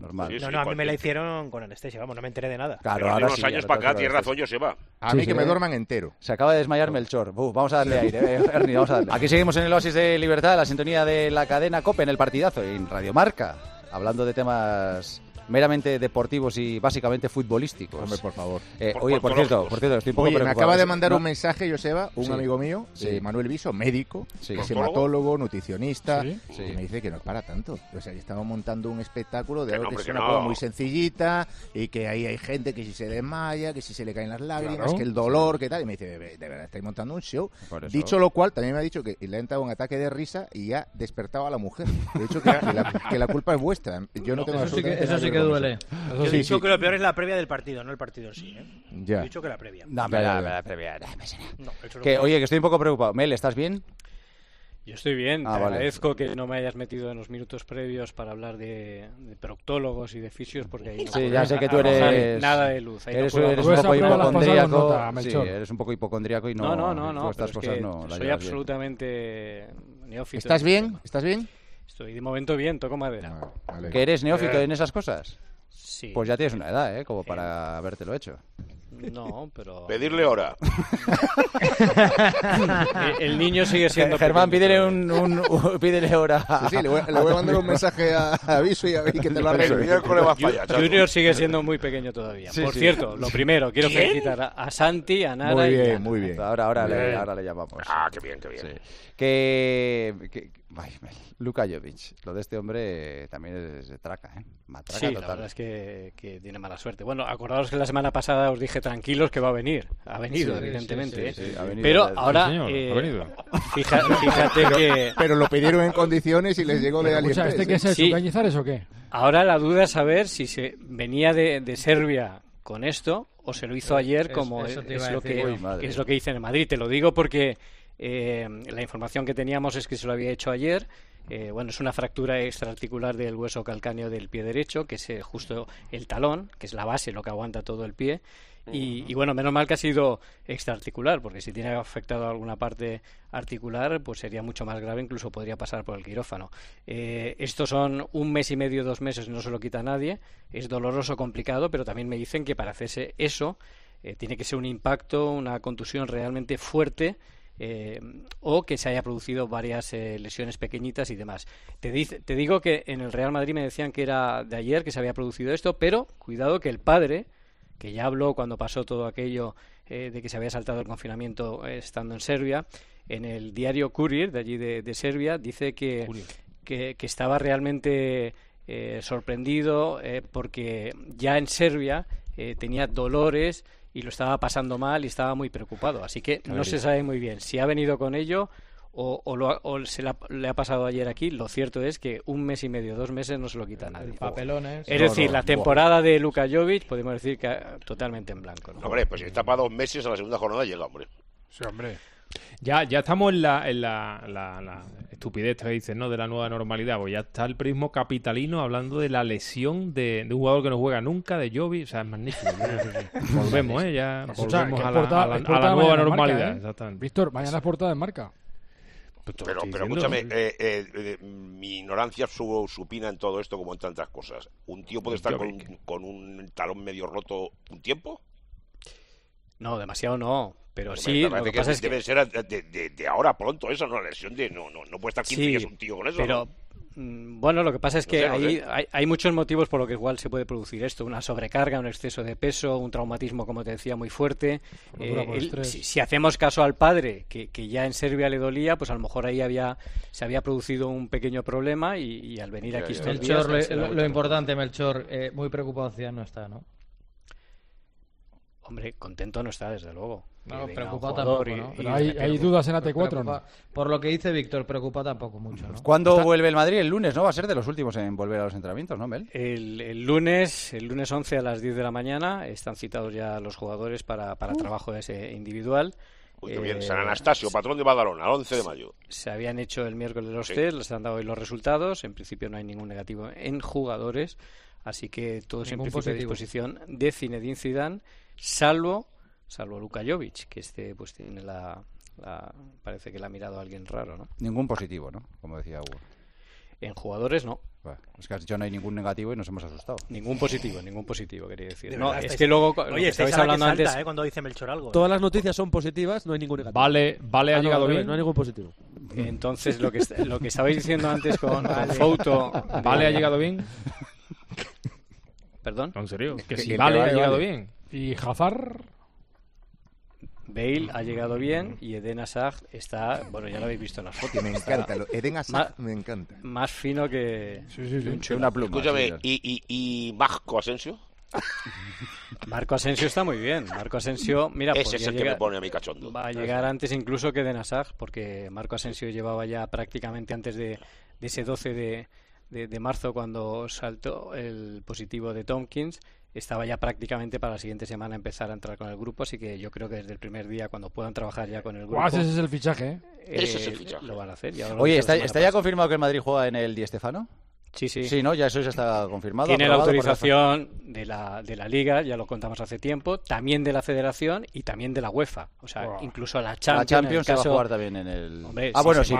normal. Sí, a mí me la hicieron con anestesia, vamos, no me enteré de nada. Claro, ahora unos años para acá, tienes razón, Joseba. A mí que me duerman entero. Se acaba de desmayar Melchor. Vamos a darle aire, Ernie, vamos a darle. Aquí seguimos en el Oasis de Libertad, la sintonía de la cadena COPE en el partidazo, en Radio Marca, hablando de temas meramente deportivos y básicamente futbolísticos. Hombre, por favor. Oye, por cierto, estoy un poco preocupado. Me acaba de mandar un mensaje, Joseba, un amigo mío, Manuel Viso, médico, es hematólogo, nutricionista, y me dice que no es para tanto. O sea, que estamos montando un espectáculo de algo que es una cosa muy sencillita y que ahí hay gente que si se desmaya, que si se le caen las lágrimas, que el dolor, que tal. Y me dice, de verdad, estáis montando un show. Dicho lo cual, también me ha dicho que le ha entrado un ataque de risa y ha despertado a la mujer. De hecho, que la culpa es vuestra. Yo no tengo eso sí que duele. Yo he dicho que lo peor es la previa del partido, no el partido en sí. He dicho que la previa. No, la previa. Oye, que estoy un poco preocupado. Mel, ¿estás bien? Yo estoy bien, te agradezco que no me hayas metido en los minutos previos para hablar de proctólogos y de fisios, porque ahí ya sé que tú eres nada de luz. Eres un poco hipocondríaco. Sí, eres un poco hipocondríaco y no, estas cosas no. Soy absolutamente neófito. ¿Estás bien? ¿Estás bien? Estoy de momento bien, toco madera. Vale. ¿Que eres neófito en esas cosas? Sí. Pues ya tienes una edad, como para habértelo hecho. No, pero... Pedirle hora. El niño sigue siendo... Germán, pídele pídele hora. Sí, le voy a mandar un mensaje a Aviso y a ver que te lo arregle. Junior sigue siendo muy pequeño todavía. Por cierto, lo primero, quiero felicitar a Santi, a Nara y a... Muy bien. Ahora le llamamos. Qué bien. Sí. Luka Jovic, lo de este hombre también es de traca, Matraca sí, total. La verdad es que tiene mala suerte. Bueno, acordaos que la semana pasada os dije tranquilos que va a venir. Ha venido, evidentemente. Sí, ha venido. Pero ahora, ha venido. Fíjate que... Pero lo pidieron en condiciones y les llegó de AliExpress. ¿Este qué es el Cañizares o qué? Ahora la duda es saber si se venía de Serbia con esto o se lo hizo ayer, como es lo que dicen en Madrid. Te lo digo porque la información que teníamos es que se lo había hecho ayer. Es una fractura extraarticular del hueso calcáneo del pie derecho, que es justo el talón, que es la base, lo que aguanta todo el pie. Y bueno, menos mal que ha sido extraarticular, porque si tiene afectado alguna parte articular, pues sería mucho más grave, incluso podría pasar por el quirófano. Estos son 1 mes y medio, 2 meses, no se lo quita a nadie. Es doloroso, complicado, pero también me dicen que para hacerse eso tiene que ser un impacto, una contusión realmente fuerte, o que se haya producido varias lesiones pequeñitas y demás. Te digo que en el Real Madrid me decían que era de ayer que se había producido esto, pero cuidado que el padre, que ya habló cuando pasó todo aquello de que se había saltado el confinamiento estando en Serbia, en el diario Kurir de allí de Serbia, dice que estaba realmente sorprendido porque ya en Serbia tenía dolores y lo estaba pasando mal y estaba muy preocupado. Así que no se sabe muy bien si ha venido con ello o le ha pasado ayer aquí. Lo cierto es que 1 mes y medio, 2 meses no se lo quita a nadie. Papelones. Es decir, la temporada de Luka Jovic podemos decir que totalmente en blanco, ¿no? Hombre, pues si está para 2 meses, a la segunda jornada llega, hombre. Sí, hombre. Ya estamos en la estupidez que dicen, ¿no? De la nueva normalidad. Pues ya está el prismo capitalino hablando de la lesión de un jugador que no juega nunca, de Jovic. O sea, es magnífico. Volvemos, ya volvemos a la nueva normalidad. Exactamente. Víctor, mañana es portada en Marca. Pero escúchame, mi ignorancia supina en todo esto como en tantas cosas. ¿Un tío puede estar con un talón medio roto un tiempo? No, demasiado no. Pero sí, lo que pasa es que debe ser de ahora pronto eso, ¿no? La lesión no puede estar 15 días un tío con eso. Pero, bueno, lo que pasa es que hay muchos motivos por los que igual se puede producir esto. Una sobrecarga, un exceso de peso, un traumatismo, como te decía, muy fuerte. Si hacemos caso al padre, que ya en Serbia le dolía, pues a lo mejor ahí se había producido un pequeño problema y al venir aquí estos días... Lo importante, Melchor, muy preocupado no está, ¿no? Hombre, contento no está, desde luego. No, preocupado tampoco, ¿no? Pero hay dudas en AT4, ¿no? Por lo que dice Víctor, preocupa tampoco mucho, ¿no? ¿Cuándo vuelve el Madrid? El lunes, ¿no? Va a ser de los últimos en volver a los entrenamientos, ¿no, Mel? El lunes 11 a las 10 de la mañana están citados ya los jugadores para trabajo ese individual. Uy, qué bien. San Anastasio, patrón de Badalona, el 11 de mayo. Se habían hecho el miércoles los test, les han dado hoy los resultados. En principio no hay ningún negativo en jugadores, así que todos en principio a disposición de Zinedine Zidane, salvo Luka Jovic, que pues tiene parece que le ha mirado a alguien raro, ¿no? Ningún positivo, ¿no? Como decía Hugo. En jugadores no. Bueno, es que has dicho no hay ningún negativo y nos hemos asustado. Ningún positivo, quería decir. No, es que luego, oye, estáis hablando antes, cuando dice Melchor algo. Todas las noticias son positivas, no hay ningún negativo. Vale, ha llegado bien. No hay ningún positivo. Entonces, lo que estabais diciendo antes con Fouto... ¿Vale ha llegado bien? ¿Perdón? ¿En serio? Que sí, Vale ha llegado bien. ¿Y Hazard? Bale ha llegado bien y Eden Hazard está, bueno, ya lo habéis visto en las fotos. Me encanta, Eden Hazard me encanta. Más fino que una pluma. Escúchame, ¿y Marco Asensio? Marco Asensio está muy bien. Marco Asensio, mira, ese es el que me pone a mi cachondo. Va a llegar antes incluso que Eden Hazard, porque Marco Asensio llevaba ya prácticamente antes de ese 12 de marzo, cuando saltó el positivo de Tompkins, estaba ya prácticamente para la siguiente semana empezar a entrar con el grupo, así que yo creo que desde el primer día, cuando puedan trabajar ya con el grupo... Ese es el fichaje, ese es el fichaje. Lo van a hacer. Oye, ¿está ya confirmado que el Madrid juega en el Di Stéfano? Sí. Sí, ¿no? Ya eso ya está confirmado. Tiene la autorización de la Liga, ya lo contamos hace tiempo, también de la Federación y también de la UEFA. O sea, incluso a la Champions. La Champions se va a jugar también en el... Hombre,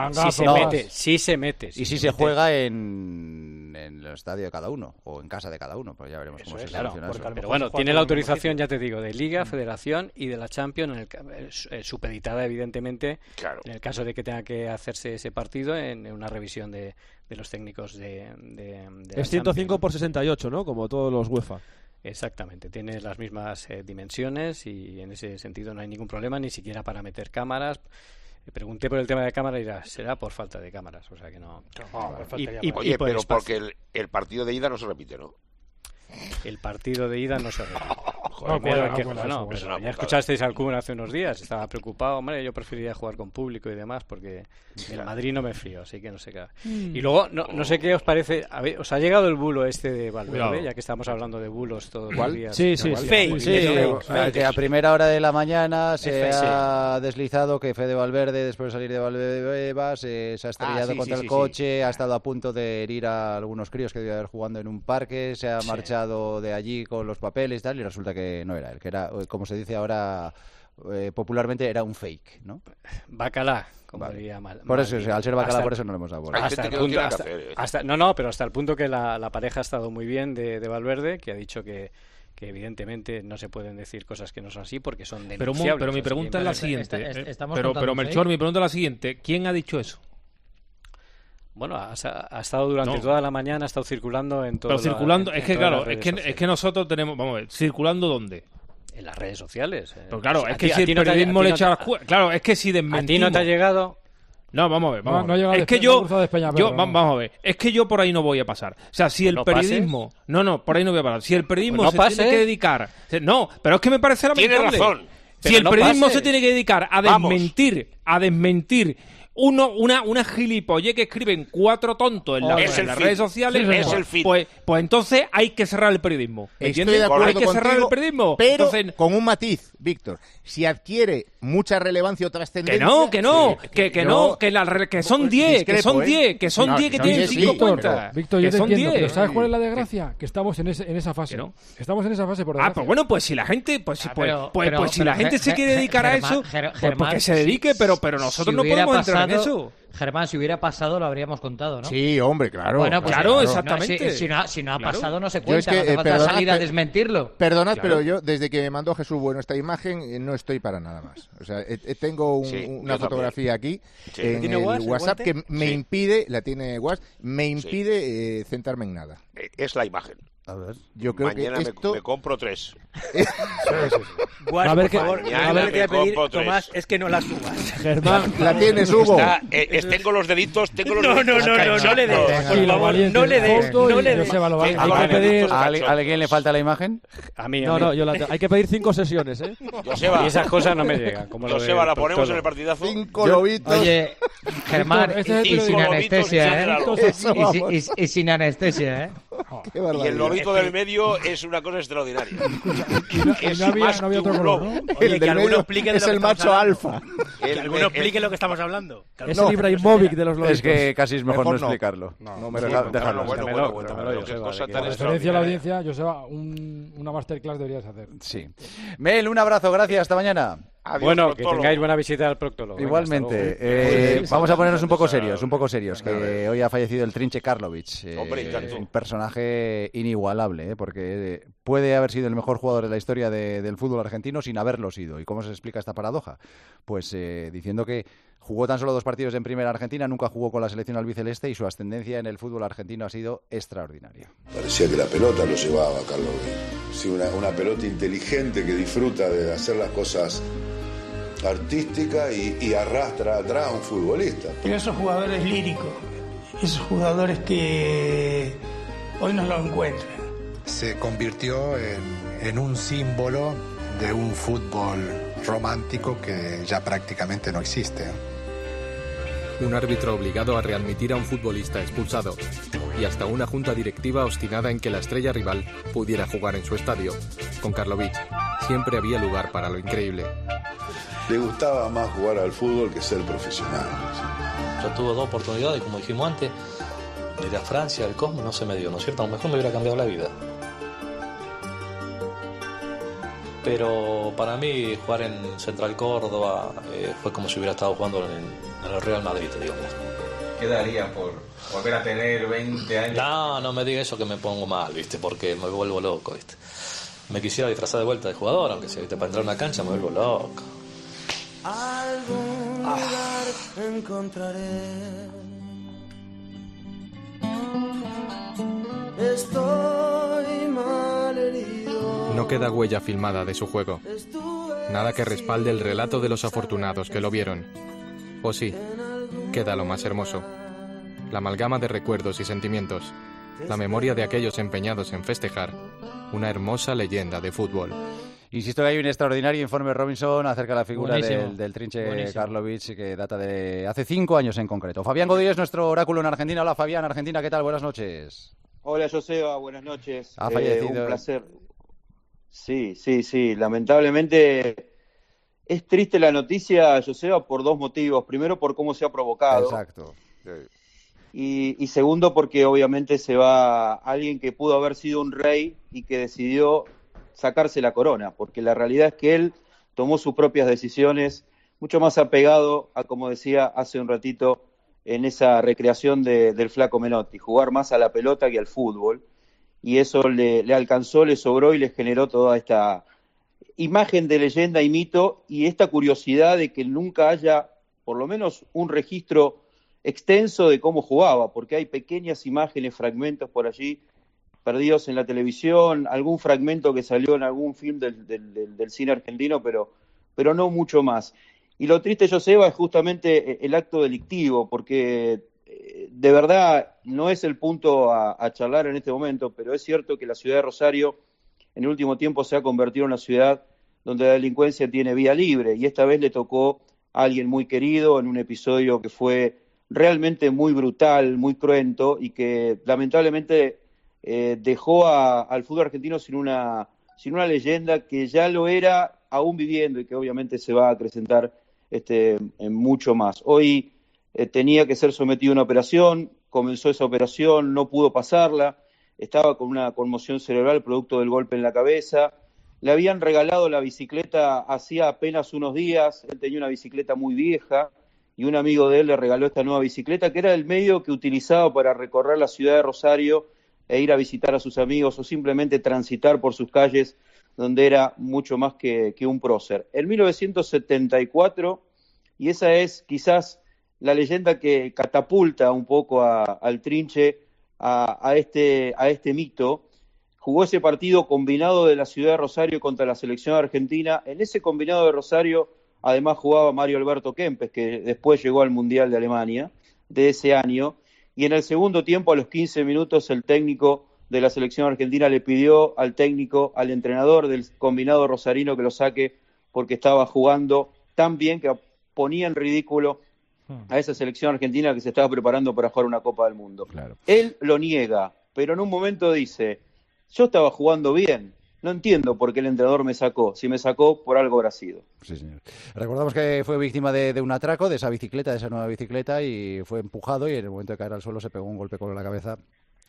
sí se mete. Y si se juega en el estadio de cada uno, o en casa de cada uno, pues ya veremos cómo se soluciona eso. Pero bueno, tiene la autorización, ya te digo, de Liga, Federación y de la Champions, supeditada evidentemente, en el caso de que tenga que hacerse ese partido, en una revisión de los técnicos de es 105 por 68, ¿no? Como todos los UEFA. Exactamente, tiene las mismas dimensiones y en ese sentido no hay ningún problema, ni siquiera para meter cámaras. Pregunté por el tema de cámaras y será por falta de cámaras, o sea que no. Oye, pero porque el partido de ida no se repite, ¿no? El partido de ida no se repite. Pero ya escuchasteis al Kun hace unos días, estaba preocupado. Hombre, yo preferiría jugar con público y demás, porque el Madrid no me fío, así que no sé qué. Y luego, no sé qué os parece. ¿Os ha llegado el bulo este de Valverde? Ya que estamos hablando de bulos todos los días. Sí. Que a primera hora de la mañana se ha deslizado que Fede Valverde, después de salir de Valdebebas, se ha estrellado contra el coche, ha estado a punto de herir a algunos críos que debía haber jugando en un parque, se ha marchado de allí con los papeles y tal, y resulta que no era él, que era, como se dice ahora popularmente, era un fake, ¿no? Bacalá, como diría mal. Por eso, al ser bacalá, por eso no lo hemos dado. Pero hasta el punto que la pareja ha estado muy bien de Valverde, que ha dicho que evidentemente no se pueden decir cosas que no son así porque son denunciables. Pero mi pregunta es la siguiente. Pero Melchor, mi pregunta es la siguiente. ¿Quién ha dicho eso? Bueno, ha estado durante toda la mañana, ha estado circulando en todo. Pero circulando, es que claro, es que nosotros tenemos, vamos a ver, ¿circulando dónde? En las redes sociales. Pero claro, es que si el periodismo le echa las claro, es que si desmentimos... ¿A ti no te ha llegado? No, vamos a ver. Es que yo vamos a ver, es que yo por ahí no voy a pasar. O sea, si el periodismo... Pases. No, por ahí no voy a pasar. Si el periodismo se tiene que dedicar... No, pero es que me parece lamentable. Tiene razón. Si el periodismo se tiene que dedicar a desmentir una gilipollez que escriben 4 tontos en las redes sociales, pues entonces hay que cerrar el periodismo. Estoy de acuerdo hay que cerrar el periodismo. Pero entonces, con un matiz, Víctor. Si adquiere mucha relevancia o trascendencia... Que son 10, que son 10 que tienen 5 cuentas. Víctor, yo te entiendo, pero ¿sabes cuál es la desgracia? Que estamos en esa fase. Estamos en esa fase, por desgracia. Pues bueno, pues si la gente si la gente se quiere dedicar a eso, pues que se dedique, pero nosotros no podemos entrar en eso. Germán, si hubiera pasado lo habríamos contado, ¿no? Sí, hombre, claro. Bueno, pues claro, exactamente. Si no ha pasado no se cuenta, no hace falta salir a desmentirlo. Perdonad, pero yo desde que me mandó Jesús Bueno esta imagen no estoy para nada más. O sea, tengo una fotografía aquí en el WhatsApp que me impide, la tiene WhatsApp, me impide centrarme en nada. Es la imagen. A ver, yo creo mañana que esto... me compro 3. Guas, a ver, por favor, mañana me compro 3. Tomás, es que no la subas. Germán, la tienes, Hugo. Tengo los deditos, no le des, por favor, no le des. ¿A alguien le falta la imagen? A mí. No, yo hay que pedir 5 sesiones, ¿eh? Y esas cosas no me llegan. Joseba, la ponemos en el partidazo. 5 lobitos. Oye, Germán, y sin anestesia, ¿eh? Y sin anestesia, ¿eh? Y el lobito del medio es una cosa extraordinaria. No había otro color, ¿no? El del medio es el macho alfa. Que alguno explique lo que estamos hablando. Es el Ibrahimovic de los lobitos. Es que casi es mejor no explicarlo. Déjalo. Bueno. La referencia a la audiencia, Joseba, una masterclass deberías hacer. Sí. Mel, un abrazo, gracias, hasta mañana. Adiós, bueno, proctólogo. que tengáis buena visita al proctólogo. Igualmente. Vamos a ponernos un poco serios, que hoy ha fallecido el Trinche Karlovic. Un personaje inigualable, porque puede haber sido el mejor jugador de la historia del fútbol argentino sin haberlo sido. ¿Y cómo se explica esta paradoja? Pues diciendo que jugó tan solo 2 partidos en Primera Argentina, nunca jugó con la selección albiceleste y su ascendencia en el fútbol argentino ha sido extraordinaria. Parecía que la pelota lo llevaba a Karlovic. Sí, una pelota inteligente que disfruta de hacer las cosas artísticas y arrastra atrás a un futbolista. Pero esos jugadores líricos, esos jugadores que hoy no lo encuentran. Se convirtió en un símbolo de un fútbol romántico que ya prácticamente no existe. Un árbitro obligado a readmitir a un futbolista expulsado y hasta una junta directiva obstinada en que la estrella rival pudiera jugar en su estadio. Con Karlovic siempre había lugar para lo increíble. Le gustaba más jugar al fútbol que ser profesional. Yo tuve 2 oportunidades, como dijimos antes, de ir a Francia, al Cosmo, no se me dio, ¿no es cierto? A lo mejor me hubiera cambiado la vida. Pero para mí jugar en Central Córdoba fue como si hubiera estado jugando en el Real Madrid, digamos. ¿Qué daría por volver a tener 20 años? No me diga eso que me pongo mal, ¿viste? Porque me vuelvo loco, ¿viste? Me quisiera disfrazar de vuelta de jugador, aunque sea, ¿viste? Para entrar a una cancha me vuelvo loco. Algún lugar encontraré. Estoy malherido. No queda huella filmada de su juego. Nada que respalde el relato de los afortunados que lo vieron. O sí, queda lo más hermoso. La amalgama de recuerdos y sentimientos. La memoria de aquellos empeñados en festejar una hermosa leyenda de fútbol. Insisto que hay un extraordinario informe Robinson acerca de la figura del Trinche Karlovic, que data de hace 5 años en concreto. Fabián Godoy es nuestro oráculo en Argentina. Hola Fabián, Argentina, ¿qué tal? Buenas noches. Hola Joseba, buenas noches. Ha fallecido. Un placer. Sí. Lamentablemente es triste la noticia, Joseba, por 2 motivos. Primero, por cómo se ha provocado. Exacto. Y segundo, porque obviamente se va alguien que pudo haber sido un rey y que decidió sacarse la corona, porque la realidad es que él tomó sus propias decisiones, mucho más apegado a, como decía hace un ratito, en esa recreación del Flaco Menotti, jugar más a la pelota que al fútbol, y eso le alcanzó, le sobró y le generó toda esta imagen de leyenda y mito, y esta curiosidad de que nunca haya, por lo menos, un registro extenso de cómo jugaba, porque hay pequeñas imágenes, fragmentos por allí, perdidos en la televisión, algún fragmento que salió en algún film del cine argentino, pero no mucho más. Y lo triste, Joseba, es justamente el acto delictivo, porque de verdad no es el punto a charlar en este momento, pero es cierto que la ciudad de Rosario en el último tiempo se ha convertido en una ciudad donde la delincuencia tiene vía libre, y esta vez le tocó a alguien muy querido en un episodio que fue realmente muy brutal, muy cruento, y que lamentablemente dejó al fútbol argentino sin una leyenda que ya lo era aún viviendo y que obviamente se va a acrecentar en mucho más. Hoy tenía que ser sometido a una operación, comenzó esa operación, no pudo pasarla, estaba con una conmoción cerebral producto del golpe en la cabeza. Le habían regalado la bicicleta hacía apenas unos días, él tenía una bicicleta muy vieja y un amigo de él le regaló esta nueva bicicleta que era el medio que utilizaba para recorrer la ciudad de Rosario e ir a visitar a sus amigos o simplemente transitar por sus calles, donde era mucho más que un prócer. En 1974, y esa es quizás la leyenda que catapulta un poco al Trinche a este mito, jugó ese partido combinado de la ciudad de Rosario contra la selección argentina. En ese combinado de Rosario además jugaba Mario Alberto Kempes, que después llegó al Mundial de Alemania de ese año, y en el segundo tiempo, a los 15 minutos, el técnico de la selección argentina le pidió al entrenador del combinado rosarino que lo saque porque estaba jugando tan bien que ponía en ridículo a esa selección argentina que se estaba preparando para jugar una Copa del Mundo. Claro. Él lo niega, pero en un momento dice, yo estaba jugando bien, no entiendo por qué el entrenador me sacó. Si me sacó, por algo habrá sido. Sí, señor. Recordamos que fue víctima de un atraco, de esa nueva bicicleta, y fue empujado y en el momento de caer al suelo se pegó un golpe con la cabeza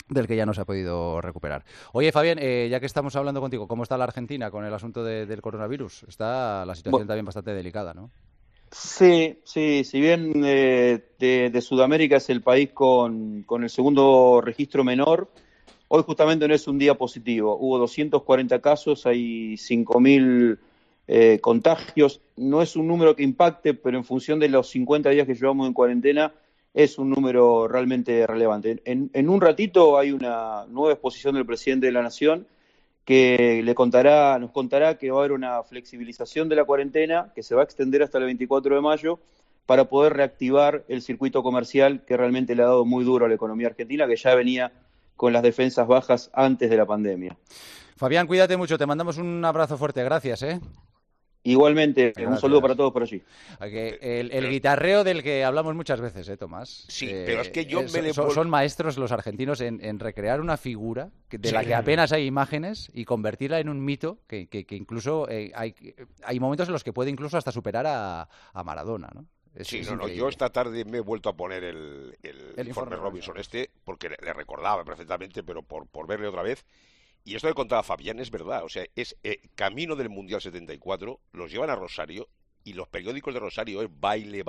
del que ya no se ha podido recuperar. Oye, Fabián, ya que estamos hablando contigo, ¿cómo está la Argentina con el asunto del coronavirus? Está la situación también bastante delicada, ¿no? Sí, si bien de Sudamérica es el país con el segundo registro menor, hoy justamente no es un día positivo. Hubo 240 casos, hay 5.000 contagios. No es un número que impacte, pero en función de los 50 días que llevamos en cuarentena, es un número realmente relevante. En un ratito hay una nueva exposición del presidente de la Nación que nos contará que va a haber una flexibilización de la cuarentena que se va a extender hasta el 24 de mayo para poder reactivar el circuito comercial que realmente le ha dado muy duro a la economía argentina, que ya venía con las defensas bajas antes de la pandemia. Fabián, cuídate mucho, te mandamos un abrazo fuerte, gracias, Igualmente, gracias. Un saludo para todos por allí. El guitarreo del que hablamos muchas veces, Tomás. Sí, pero es que yo son maestros los argentinos en recrear una figura de la que apenas hay imágenes y convertirla en un mito que incluso hay momentos en los que puede incluso hasta superar a Maradona, ¿no? Yo esta tarde me he vuelto a poner el informe Robinson porque le recordaba perfectamente, pero por verle otra vez. Y esto que contaba Fabián es verdad, o sea, es camino del Mundial 74, los llevan a Rosario y los periódicos de Rosario es baile,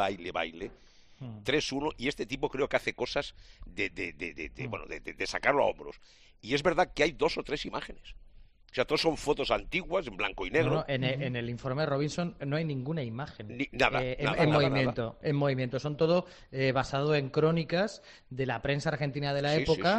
3-1, y este tipo creo que hace cosas de sacarlo a hombros. Y es verdad que hay 2 o 3 imágenes. O sea, todos son fotos antiguas, en blanco y negro. En el informe Robinson no hay ninguna imagen nada. En movimiento. Son todo basado en crónicas de la prensa argentina de la época,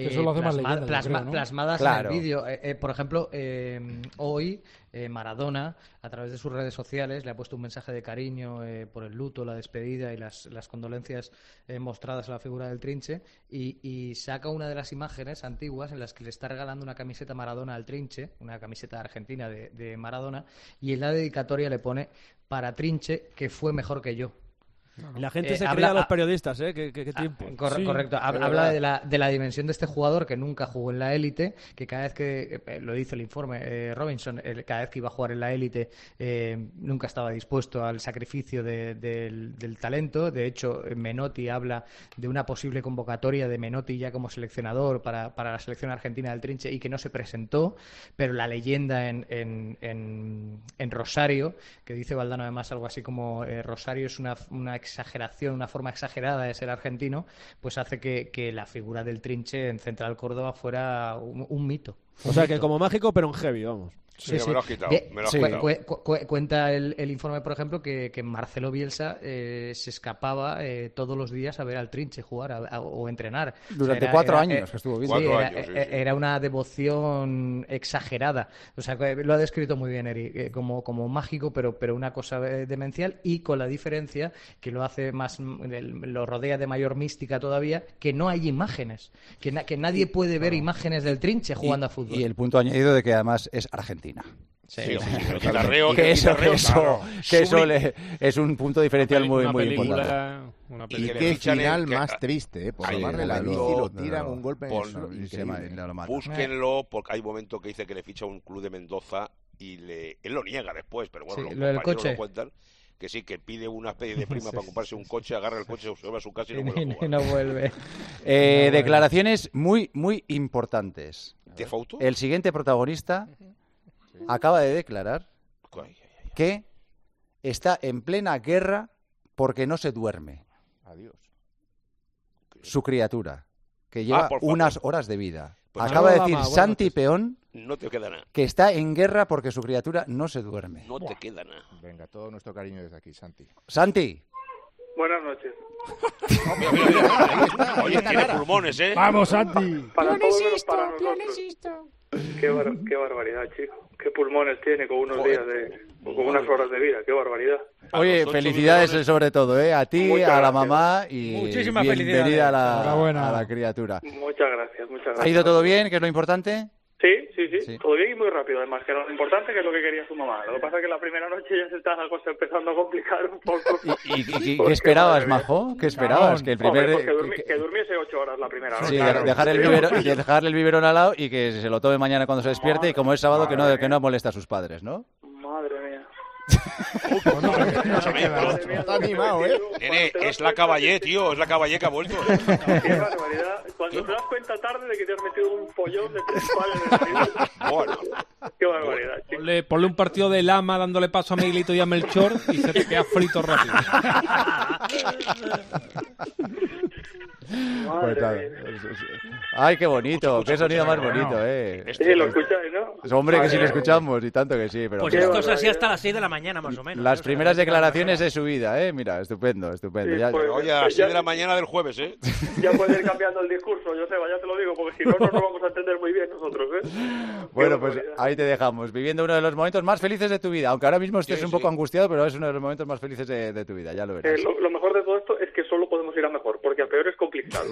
plasmadas en el vídeo. Por ejemplo, hoy Maradona, a través de sus redes sociales, le ha puesto un mensaje de cariño por el luto, la despedida y las condolencias mostradas a la figura del Trinche, y saca una de las imágenes antiguas en las que le está regalando una camiseta Maradona al Trinche, una camiseta argentina de Maradona, y en la dedicatoria le pone: para Trinche, que fue mejor que yo. La gente se crea a los periodistas, ¿Qué tiempo? Correcto. Habla de la dimensión de este jugador que nunca jugó en la élite, que cada vez que, lo dice el informe Robinson, cada vez que iba a jugar en la élite nunca estaba dispuesto al sacrificio del talento. De hecho, Menotti habla de una posible convocatoria de Menotti ya como seleccionador para la selección argentina del Trinche y que no se presentó, pero la leyenda en Rosario, que dice Valdano además algo así como Rosario es una exageración, una forma exagerada de ser argentino, pues hace que la figura del Trinche en Central Córdoba fuera un mito. O sea, que como mágico, pero en heavy, vamos. Sí. Me lo has quitado. Cuenta el informe, por ejemplo, que Marcelo Bielsa se escapaba todos los días a ver al Trinche jugar o entrenar. Durante 4 años que estuvo bien. Era una devoción exagerada. O sea, lo ha descrito muy bien Eri, como mágico, pero una cosa demencial, y con la diferencia que lo hace más, lo rodea de mayor mística todavía, que no hay imágenes, que nadie puede ver imágenes del Trinche jugando a fútbol. Y el punto añadido de que además es Argentina. Sí, el guitarreo, que eso es un punto diferencial muy importante. Y qué final más triste, por lo más de la bici lo tiran un golpe en el suelo y lo matan. Búsquenlo, porque hay un momento que dice que le ficha un club de Mendoza y él lo niega después, pero bueno, los compañeros lo cuentan. Que sí, que pide una especie de prima para comprarse un coche, agarra el coche, se vuelve a su casa y no vuelve. Declaraciones muy importantes. ¿De Fausto? El siguiente protagonista acaba de declarar que está en plena guerra porque no se duerme. Adiós. Su criatura, que lleva unas horas de vida. Acaba de decir Santi Peón no te queda nada. Que está en guerra porque su criatura no se duerme. No te queda nada. Venga, todo nuestro cariño desde aquí, Santi. Santi. Buenas noches. Oye, tiene pulmones, ¿eh? Vamos, Santi. Pionesisto. Qué barbaridad, chico. Qué pulmones tiene con unos días con unas horas de vida. Qué barbaridad. Oye, felicidades sobre todo, a ti, muchas a la gracias. mamá y Muchísimas bienvenida a la criatura. Muchas gracias. ¿Ha ido todo bien, que es lo importante? Sí, todo bien y muy rápido. Además, que lo importante que es lo que quería su mamá. Lo que pasa es que la primera noche ya se está la cosa empezando a complicar un poco. ¿Y qué esperabas, Majo? ¿Qué esperabas? Que el primer... que durmiese 8 horas la primera noche. Sí, dejarle el biberón al lado y que se lo tome mañana cuando se despierte, y como es sábado que no moleste a sus padres, ¿no? Madre mía. Está animado, Nene, es la Caballé, tío, es la Caballé que ha vuelto. Qué barbaridad. Cuando te das cuenta tarde de que te has metido un follón de 3 pares en el video. Bueno, qué barbaridad, chico. Ponle un partido de Lama dándole paso a Miguelito y a Melchor y se te queda frito rápido. Ay, qué bonito, qué sonido más bonito, Sí, lo escucháis, ¿no? Hombre, que sí lo escuchamos, y tanto que sí. Pero pues esto es así hasta las 6 de la mañana, más o menos. Las primeras declaraciones de su vida, mira, estupendo. Sí, pues, oye, a las 6 de la mañana del jueves, Ya puedes ir cambiando el discurso, Joseba, ya te lo digo, porque si no, no nos vamos a entender muy bien nosotros, Bueno, pues ahí te dejamos, viviendo uno de los momentos más felices de tu vida, aunque ahora mismo estés un poco angustiado, pero es uno de los momentos más felices de tu vida, ya lo verás. Lo mejor de todo esto es que solo podemos ir a mejor, porque a peor es complicado.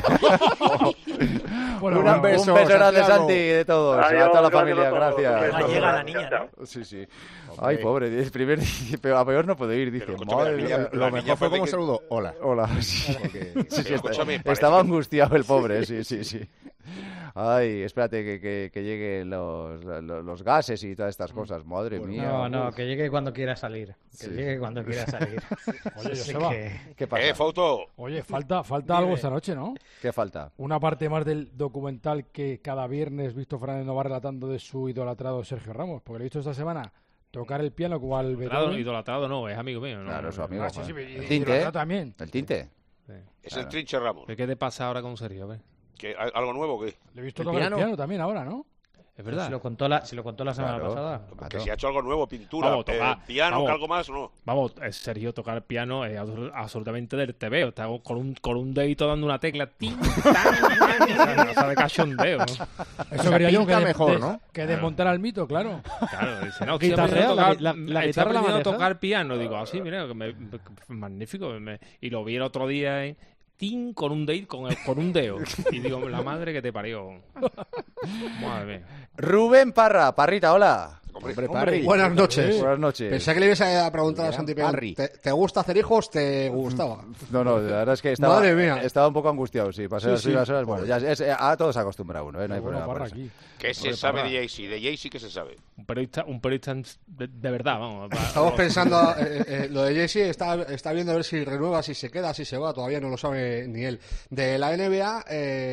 Bueno, un beso grande, Santi, de todos. Adiós, a toda la familia, gracias. Ya llega la niña, ¿no? Sí. Ay, pobre, pero a peor no puede ir, dice. Madre mía, lo mejor fue como saludó. Hola. Sí. Estaba angustiado el pobre, sí. Ay, espérate que lleguen los gases y todas estas cosas, madre mía. No, que llegue cuando quiera salir. Llegue cuando quiera salir. Oye, Joseba, ¿qué pasa? Fausto. Oye, falta algo esta noche, ¿no? ¿Qué falta? Una parte más del documental que cada viernes Víctor Fernández nos va relatando de su idolatrado Sergio Ramos, porque lo he visto esta semana tocar el piano cual idolatrado no, es amigo mío, ¿no? Claro, es su amigo. Sí, el tinte, también. El tinte. Sí. Es el Trinche Ramos. ¿Qué te pasa ahora con Sergio? ¿Algo nuevo o qué? Le he visto tocar el piano también ahora, ¿no? Es verdad. Se lo contó la semana pasada. Porque si ha hecho algo nuevo, pintura, piano, algo más, ¿no? Vamos, Sergio tocar el piano es absolutamente del tebeo. Está con un dedito dando una tecla. ¡Tin, tan! No sabe cachondeo, ¿no? Eso quería yo mejor, ¿no? Que desmontar al mito, claro. Claro, dice, no, la guitarra la maneja. Tocar piano. Digo, así, mira, magnífico. Y lo vi el otro día con un dedo, y digo, la madre que te parió. Madre mía. Rubén Parrita, hola. Hombre, buenas noches. Buenas noches. Pensé que le ibas a preguntar a Santi Peón, ¿te gusta hacer hijos? ¿Te gustaba? No, la verdad es que estaba un poco angustiado, sí. Pasé las primeras horas, bueno, ya a todos se acostumbra uno, no hay problema por eso. ¿Qué se sabe de Jay-Z? De Jay-Z, ¿qué se sabe? Un periodista de verdad, vamos. Estamos pensando, lo de Jay-Z está viendo a ver si renueva, si se queda, si se va, todavía no lo sabe ni él. De la NBA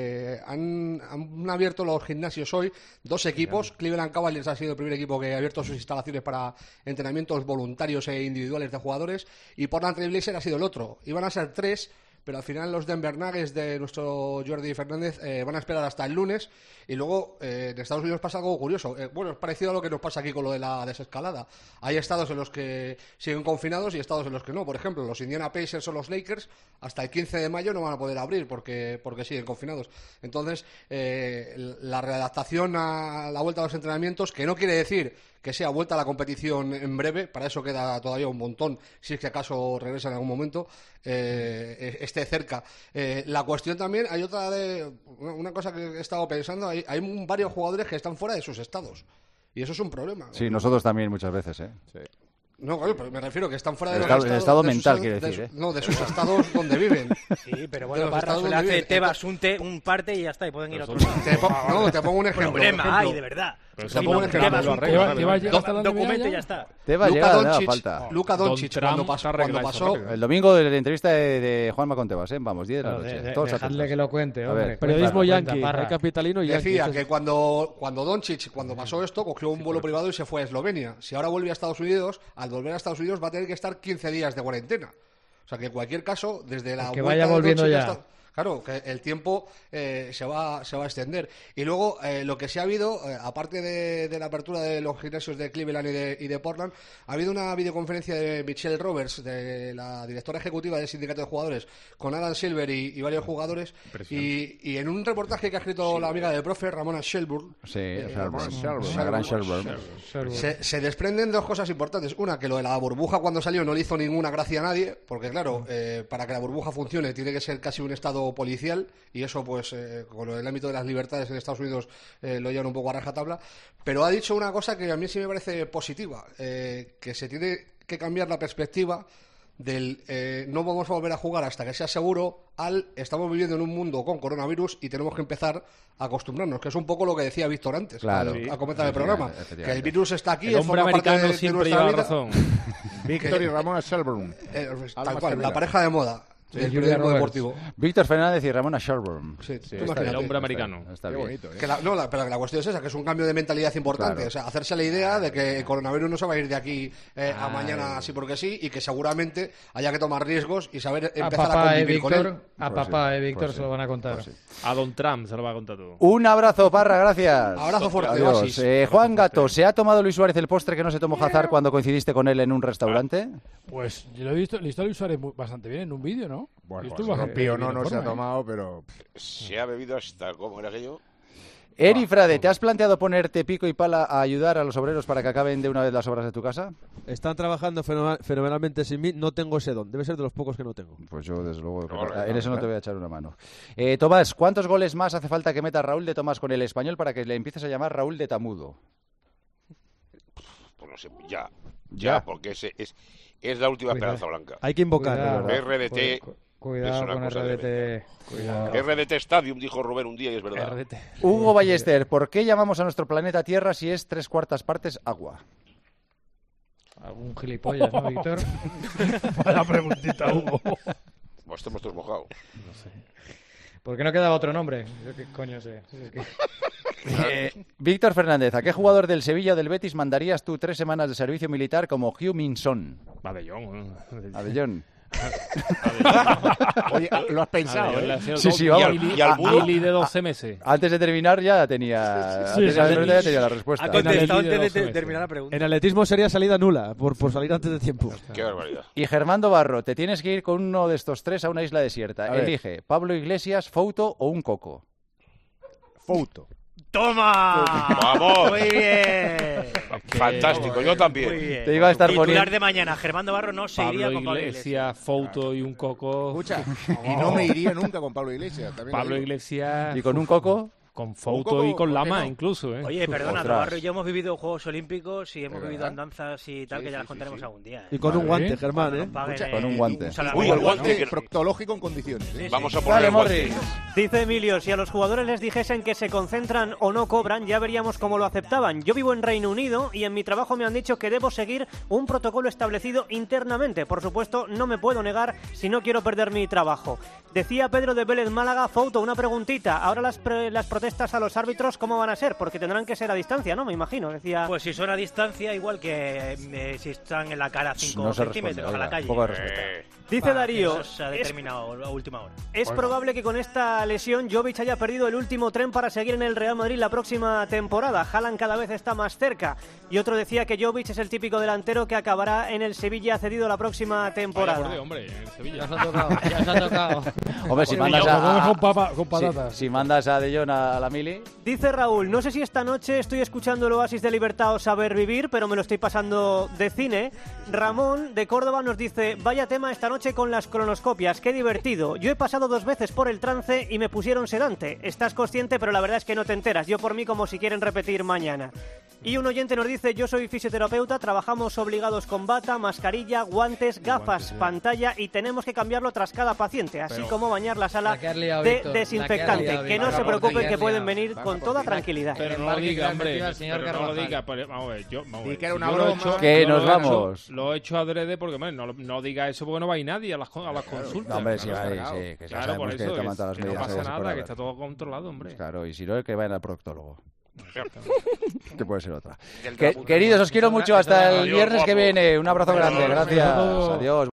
han abierto los gimnasios hoy 2 equipos. Cleveland Cavaliers ha sido el primer equipo que ha abierto sus instalaciones para entrenamientos voluntarios e individuales de jugadores, y Portland Trail Blazers ha sido el otro. Iban a ser 3, pero al final los Denver Nuggets de nuestro Jordi Fernández van a esperar hasta el lunes. Y luego en Estados Unidos pasa algo curioso. Bueno, es parecido a lo que nos pasa aquí con lo de la desescalada. Hay estados en los que siguen confinados y estados en los que no. Por ejemplo, los Indiana Pacers o los Lakers hasta el 15 de mayo no van a poder abrir porque siguen confinados. Entonces, la readaptación a la vuelta a los entrenamientos, que no quiere decir que sea vuelta a la competición en breve, para eso queda todavía un montón, si es que acaso regresa en algún momento, esté cerca. La cuestión también, hay una cosa que he estado pensando, hay varios jugadores que están fuera de sus estados, y eso es un problema. Sí, nosotros también muchas veces, Sí. No, claro, pero me refiero que están fuera de los estados. El estado mental, quiere decir. No, de sus estados donde viven. Sí, pero bueno, le hace Tebas un parte y ya está, y pueden ir a otro lado. Te pongo un ejemplo. Problema hay, de verdad. Te pongo un ejemplo. Documento y ya está. Luka Doncic, cuando pasó... El domingo de la entrevista de Juanma con Tebas, vamos, 10 de la noche. Dejadle que lo cuente, hombre. Periodismo yanqui, capitalino y yanqui. Decía que cuando Doncic, cuando pasó esto, cogió un vuelo privado y se fue a Eslovenia. Si ahora vuelve a Estados Unidos, al volver a Estados Unidos va a tener que estar 15 días de cuarentena. O sea que en cualquier caso, desde la que vaya volviendo ya. Claro, que el tiempo se va a extender. Y luego, lo que sí ha habido, aparte de la apertura de los gimnasios de Cleveland y de Portland, ha habido una videoconferencia de Michelle Roberts, de la directora ejecutiva del sindicato de jugadores, con Adam Silver y varios jugadores. Y en un reportaje que ha escrito la amiga del profe, Ramona Shelburne, la gran Shelburne, se desprenden 2 cosas importantes. Una, que lo de la burbuja cuando salió no le hizo ninguna gracia a nadie, porque claro, para que la burbuja funcione tiene que ser casi un estado policial, y eso pues con el ámbito de las libertades en Estados Unidos lo llevan un poco a rajatabla. Pero ha dicho una cosa que a mí sí me parece positiva, que se tiene que cambiar la perspectiva del no vamos a volver a jugar hasta que sea seguro estamos viviendo en un mundo con coronavirus y tenemos que empezar a acostumbrarnos, que es un poco lo que decía Víctor antes, a comentar el programa, que el virus está aquí, el hombre americano siempre lleva razón. Víctor y Ramón Shelburne, tal cual, la pareja de moda. el periodismo deportivo. Víctor Fernández y Ramona Shelburne. Sí, el hombre americano. Está bien. Bonito, pero la cuestión es esa, que es un cambio de mentalidad importante. Claro. O sea, hacerse la idea de que el coronavirus no se va a ir de aquí a mañana así porque sí, y que seguramente haya que tomar riesgos y saber empezar a convivir con él. A papá Víctor se lo van a contar. A Don Trump se lo va a contar todo. Un abrazo, Parra, gracias. Abrazo fuerte. Adiós. Juan Gato, ¿se ha tomado Luis Suárez el postre que no se tomó Hazard cuando coincidiste con él en un restaurante? Pues yo lo he visto a Luis Suárez bastante bien en un vídeo, ¿no? Bueno, no se ha tomado, pero... Se ha bebido hasta... ¿Cómo era aquello? Eri Frade, ¿te has planteado ponerte pico y pala a ayudar a los obreros para que acaben de una vez las obras de tu casa? Están trabajando fenomenalmente sin mí, no tengo ese don. Debe ser de los pocos que no tengo. Pues yo, desde luego, en eso no te voy a echar una mano. Tomás, ¿cuántos goles más hace falta que meta Raúl de Tomás con el Español para que le empieces a llamar Raúl de Tamudo? Pues no sé, ya, porque es la última esperanza blanca. Hay que invocarlo. RDT... Cuidado con RDT. RDT Stadium, dijo Rubén un día, y es verdad. RDT. Hugo Ballester, ¿por qué llamamos a nuestro planeta Tierra si es 3/4 partes agua? Algún gilipollas, ¿no, Víctor? Buena preguntita, Hugo. Pues estamos todos mojados. No sé. ¿Por qué no quedaba otro nombre? Yo qué coño sé. Víctor Fernández, ¿a qué jugador del Sevilla o del Betis mandarías tú 3 semanas de servicio militar como Hugh Min-son? Abellón. Oye, lo has pensado, Sí, vamos. Y al Mili de 12 meses. Antes de terminar ya tenía, ya tenía la respuesta. Ha contestado antes de terminar la pregunta. En atletismo sería salida nula, por salir antes de tiempo. Qué barbaridad. Y Germando Barro, te tienes que ir con uno de estos 3 a una isla desierta. Elige, Pablo Iglesias, Fouto o un coco. Fouto. ¡Toma! ¡Vamos! Muy bien. Fantástico, yo también. Muy bien. Te iba a estar Titular poniendo... de mañana, Germando Barro no se iría con Pablo Iglesias. Fouto y un coco. Escucha, y no me iría nunca con Pablo Iglesias. Pablo Iglesias... ¿Y con un coco? Con Fouto y con Lama, incluso. Oye, perdona, Navarro y yo hemos vivido Juegos Olímpicos y hemos vivido andanzas y tal, que ya las contaremos algún día. Y con un guante, Germán, Escucha, con un guante. Uy, el guante proctológico en condiciones. Vamos a poner el guante. Dice Emilio, si a los jugadores les dijesen que se concentran o no cobran, ya veríamos cómo lo aceptaban. Yo vivo en Reino Unido y en mi trabajo me han dicho que debo seguir un protocolo establecido internamente. Por supuesto, no me puedo negar si no quiero perder mi trabajo. Decía Pedro de Vélez Málaga, Fouto, una preguntita. Ahora las protestas a los árbitros, ¿cómo van a ser? Porque tendrán que ser a distancia, ¿no? Me imagino, decía... Pues si son a distancia, igual que si están en la cara 5 centímetros a la calle. Poco de respeto. Dice Darío... Eso se ha determinado a última hora. Es probable que con esta lesión Jovic haya perdido el último tren para seguir en el Real Madrid la próxima temporada. Haaland cada vez está más cerca. Y otro decía que Jovic es el típico delantero que acabará en el Sevilla cedido la próxima temporada. Vaya, hombre, en el Sevilla. Ya se ha tocado. Hombre, si mandas con patatas. Si mandas a De Jong a la mili... Dice Raúl, no sé si esta noche estoy escuchando el Oasis de Libertad o Saber Vivir, pero me lo estoy pasando de cine. Ramón de Córdoba nos dice, vaya tema esta noche con las cronoscopias, qué divertido. Yo he pasado 2 veces por el trance y me pusieron sedante. Estás consciente, pero la verdad es que no te enteras. Yo por mí como si quieren repetir mañana. Y un oyente nos dice, yo soy fisioterapeuta, trabajamos obligados con bata, mascarilla, guantes, gafas, pantalla y tenemos que cambiarlo tras cada paciente, así como bañar la sala de desinfectante. Que no se preocupen que pueden venir con toda tranquilidad. Pero no lo diga, hombre. Pero no lo diga. Vamos a ver, que era una broma. Que nos vamos. Lo he hecho adrede porque, hombre, no diga eso porque no va a ir nadie a las consultas. No, hombre, sí, que claro, por eso que no pasa nada, que está todo controlado, hombre. Claro, y si no, que vayan al proctólogo. Que puede ser otra. Queridos, os quiero mucho. Hasta el viernes que viene. Un abrazo grande. Gracias. Adiós.